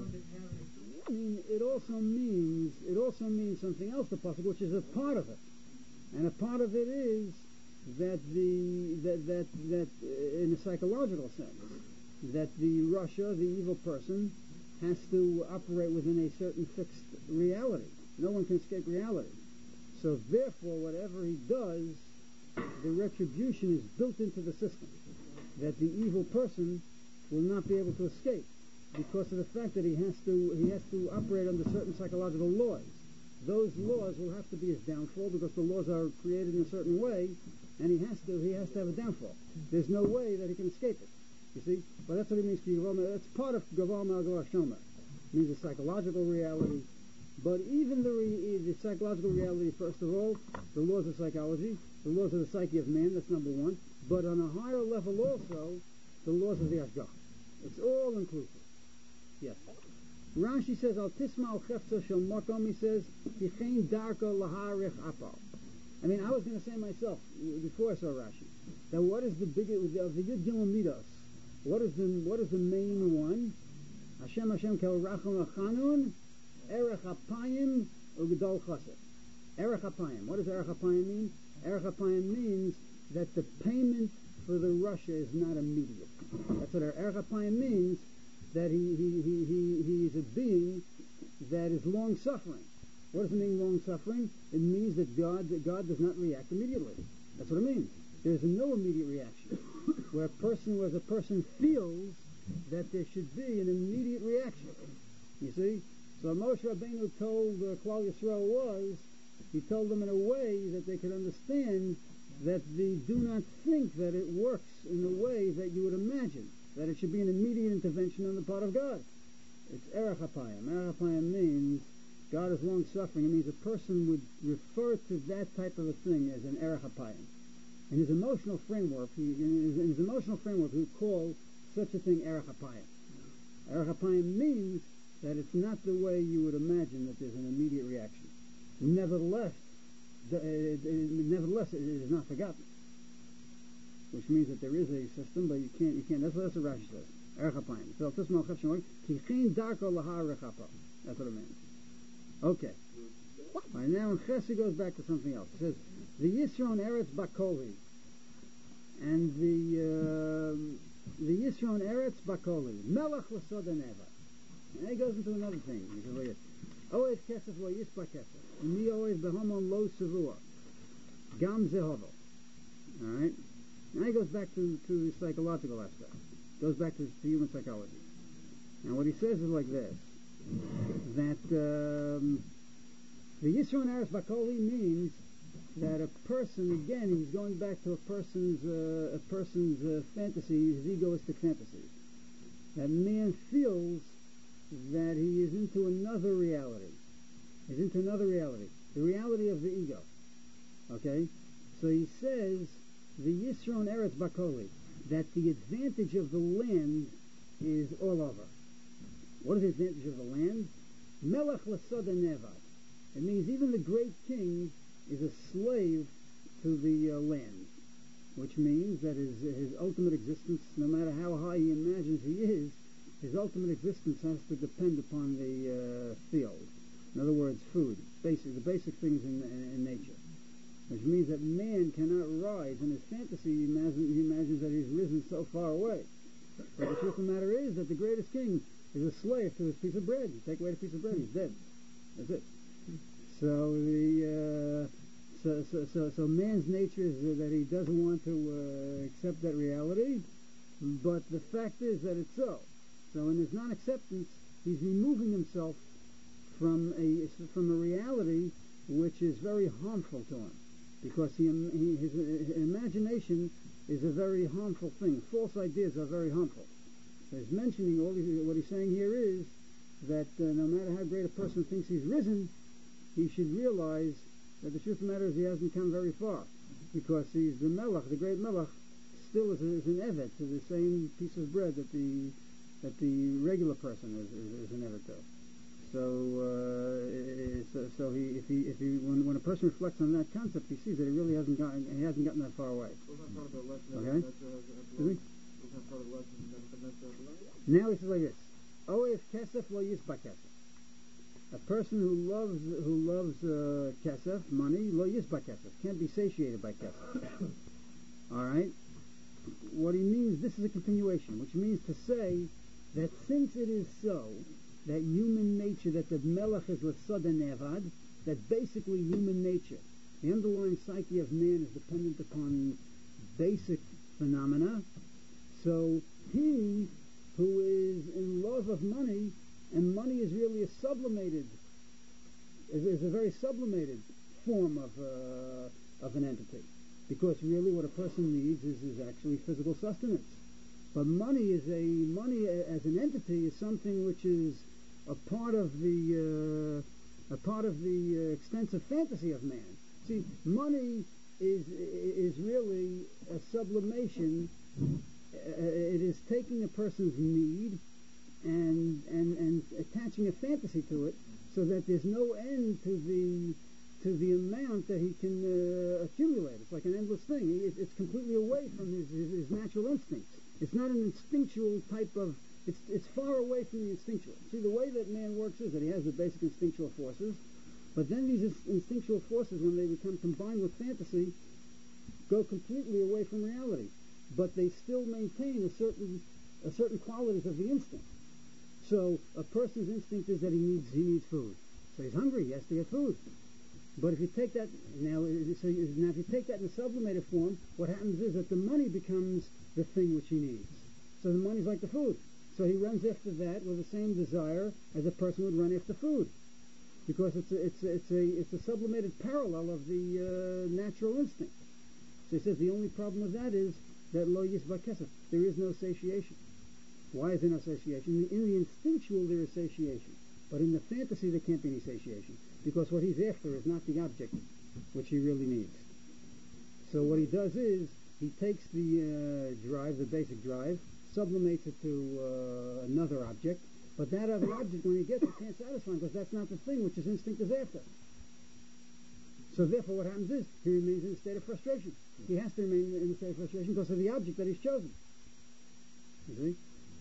I mean, it also means it also means something else. The pasuk, which is a part of it, and a part of it is that the that that that uh, in a psychological sense, that the Russia, the evil person, has to operate within a certain fixed reality. No one can escape reality. So therefore, whatever he does, the retribution is built into the system, that the evil person will not be able to escape because of the fact that he has to he has to operate under certain psychological laws. Those laws will have to be his downfall because the laws are created in a certain way, and he has to he has to have a downfall. There's no way that he can escape it. You see, but that's what it means. That's part of Gavam Al Gvar Shomer. It means a psychological reality. But even the, re, the psychological reality, first of all, the laws of psychology, the laws of the psyche of man, that's number one. But on a higher level also, the laws of the Ashgach. It's all inclusive. Yes. Rashi says, Al tisma al chefza shel makom, he says, Yichein darko laharich apal. I mean, I was going to say myself, before I saw Rashi, that what is the biggest, of the Yud Gimel Midos, what is the, what is the main one? Hashem Hashem kel racham achanun, Erech Apayim Ugdol Chassid. Erech Apayim. What does Erech Apayim mean? Erech Apayim means that the payment for the Russia is not immediate. That's what Erech Apayim means, that he, he, he, he, he is a being that is long-suffering. What does it mean, long-suffering? It means that God, that God does not react immediately. That's what it means. There's no immediate reaction. Where a person, where the person feels that there should be an immediate reaction. You see? So Moshe Rabbeinu told uh, Klal Yisrael was, he told them in a way that they could understand that they do not think that it works in the way that you would imagine, that it should be an immediate intervention on the part of God. It's Erech Apayim. Erech Apayim means God is long-suffering. It means a person would refer to that type of a thing as an Erech Apayim. In his emotional framework, he, in, his, in his emotional framework, he would call such a thing Erech Apayim. Erech Apayim means that it's not the way you would imagine that there's an immediate reaction. Nevertheless, the, it, it, nevertheless, it is not forgotten, which means that there is a system, but you can't, you can't. That's what, that's what Rashi says. Erech Apayim. So this malchus kichein darko lahar rechapo. That's what it means. Okay. All right, now in Chesed goes back to something else. It says the Yisron Eretz Bakoli, and the uh, the Yisron Eretz Bakoli Melech L'Soda Neva. And he goes into another thing. He says like this: Oev Kesef Lo Yispa Kesef, Mi Oev Behomon Lo Sevua, Gam Zehovel. All right. Now he goes back to, to the psychological aspect. Goes back to, to human psychology. And what he says is like this: that um, the Yisron Eretz Bakoli means that a person, again, he's going back to a person's uh, a person's uh, fantasy, his egoistic fantasies. That man feels that he is into another reality. He's into another reality. the reality of the ego. Okay? So he says, the Yisron Eretz Bakoli, that the advantage of the land is all over. What is the advantage of the land? Melech Lasoda Nevad. It means even the great king is a slave to the uh, land, which means that his, his ultimate existence, no matter how high he imagines he is, his ultimate existence has to depend upon the uh, field. In other words, food, basic, the basic things in, in, in nature. Which means that man cannot rise. In his fantasy, he imagines, he imagines that he's risen so far away. But the truth of the matter is that the greatest king is a slave to his piece of bread. You take away the piece of bread, he's dead. That's it. So the uh, so, so so so man's nature is uh, that he doesn't want to uh, accept that reality, but the fact is that it's so. So in his non-acceptance, he's removing himself from a from a reality which is very harmful to him, because he, he his, his imagination is a very harmful thing. False ideas are very harmful. So he's mentioning all these, what he's saying here is that uh, no matter how great a person thinks he's risen, he should realize that the truth of the matter is he hasn't come very far, because he's the melech, the great melech, still is, a, is an evet to the same piece of bread that the that the regular person is, is, is an evet to. So, uh, so, so he, if he, if he, when, when a person reflects on that concept, he sees that he really hasn't gotten, he hasn't gotten that far away. Okay. Now he says like this: Oef kesef lo yisba kesef. A person who loves who loves uh, kesef, money, lo yisba kesef, can't be satiated by kesef. All right. What he means, this is a continuation, which means to say that since it is so that human nature, that the melech is l'sada nevad, that basically human nature, the underlying psyche of man is dependent upon basic phenomena. So he who is in love of money, and money is really a sublimated, is, is a very sublimated form of uh, of an entity, because really what a person needs is, is actually physical sustenance. But money is a money as an entity is something which is a part of the uh, a part of the uh, extensive fantasy of man. See, money is is really a sublimation. Uh, it is taking a person's need and and and attaching a fantasy to it, so that there's no end to the to the amount that he can uh, accumulate. It's like an endless thing. It, it's completely away from his, his, his natural instincts. It's not an instinctual type of. It's it's far away from the instinctual. See, the way that man works is that he has the basic instinctual forces, but then these instinctual forces, when they become combined with fantasy, go completely away from reality. But they still maintain a certain a certain qualities of the instinct. So a person's instinct is that he needs he needs food. So he's hungry. He has to get food. But if you take that now, so you, now if you take that in a sublimated form, what happens is that the money becomes the thing which he needs. So the money's like the food. So he runs after that with the same desire as a person would run after food, because it's a, it's a, it's a it's a sublimated parallel of the uh, natural instinct. So he says the only problem with that is that lo yisba kesef, there is no satiation. Why is there no satiation? In the instinctual there is satiation, but in the fantasy there can't be any satiation, because what he's after is not the object which he really needs. So what he does is he takes the uh, drive, the basic drive, sublimates it to uh, another object, but that other object, when he gets it, can't satisfy him, because that's not the thing which his instinct is after. So therefore what happens is he remains in a state of frustration. He has to remain in a state of frustration because of the object that he's chosen. You see?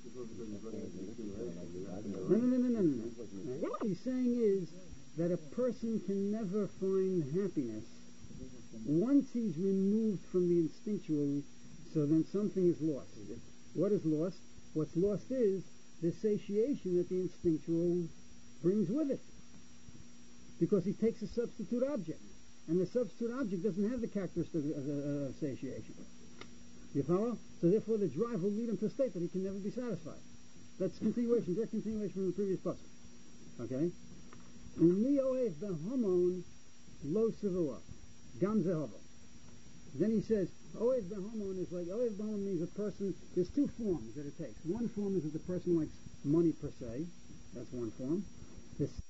No, no, no, no, no, no. What he's saying is that a person can never find happiness once he's removed from the instinctual, so then something is lost. What is lost? What's lost is the satiation that the instinctual brings with it, because he takes a substitute object, and the substitute object doesn't have the characteristic of, of, of satiation. You follow? So therefore the drive will lead him to a state that he can never be satisfied. That's continuation, direct continuation from the previous passage. Okay? Umi oev behomon lo sevua gam zehovo. Then he says, oev behomon is like, oev behomon means a person, there's two forms that it takes. One form is that the person likes money per se. That's one form. The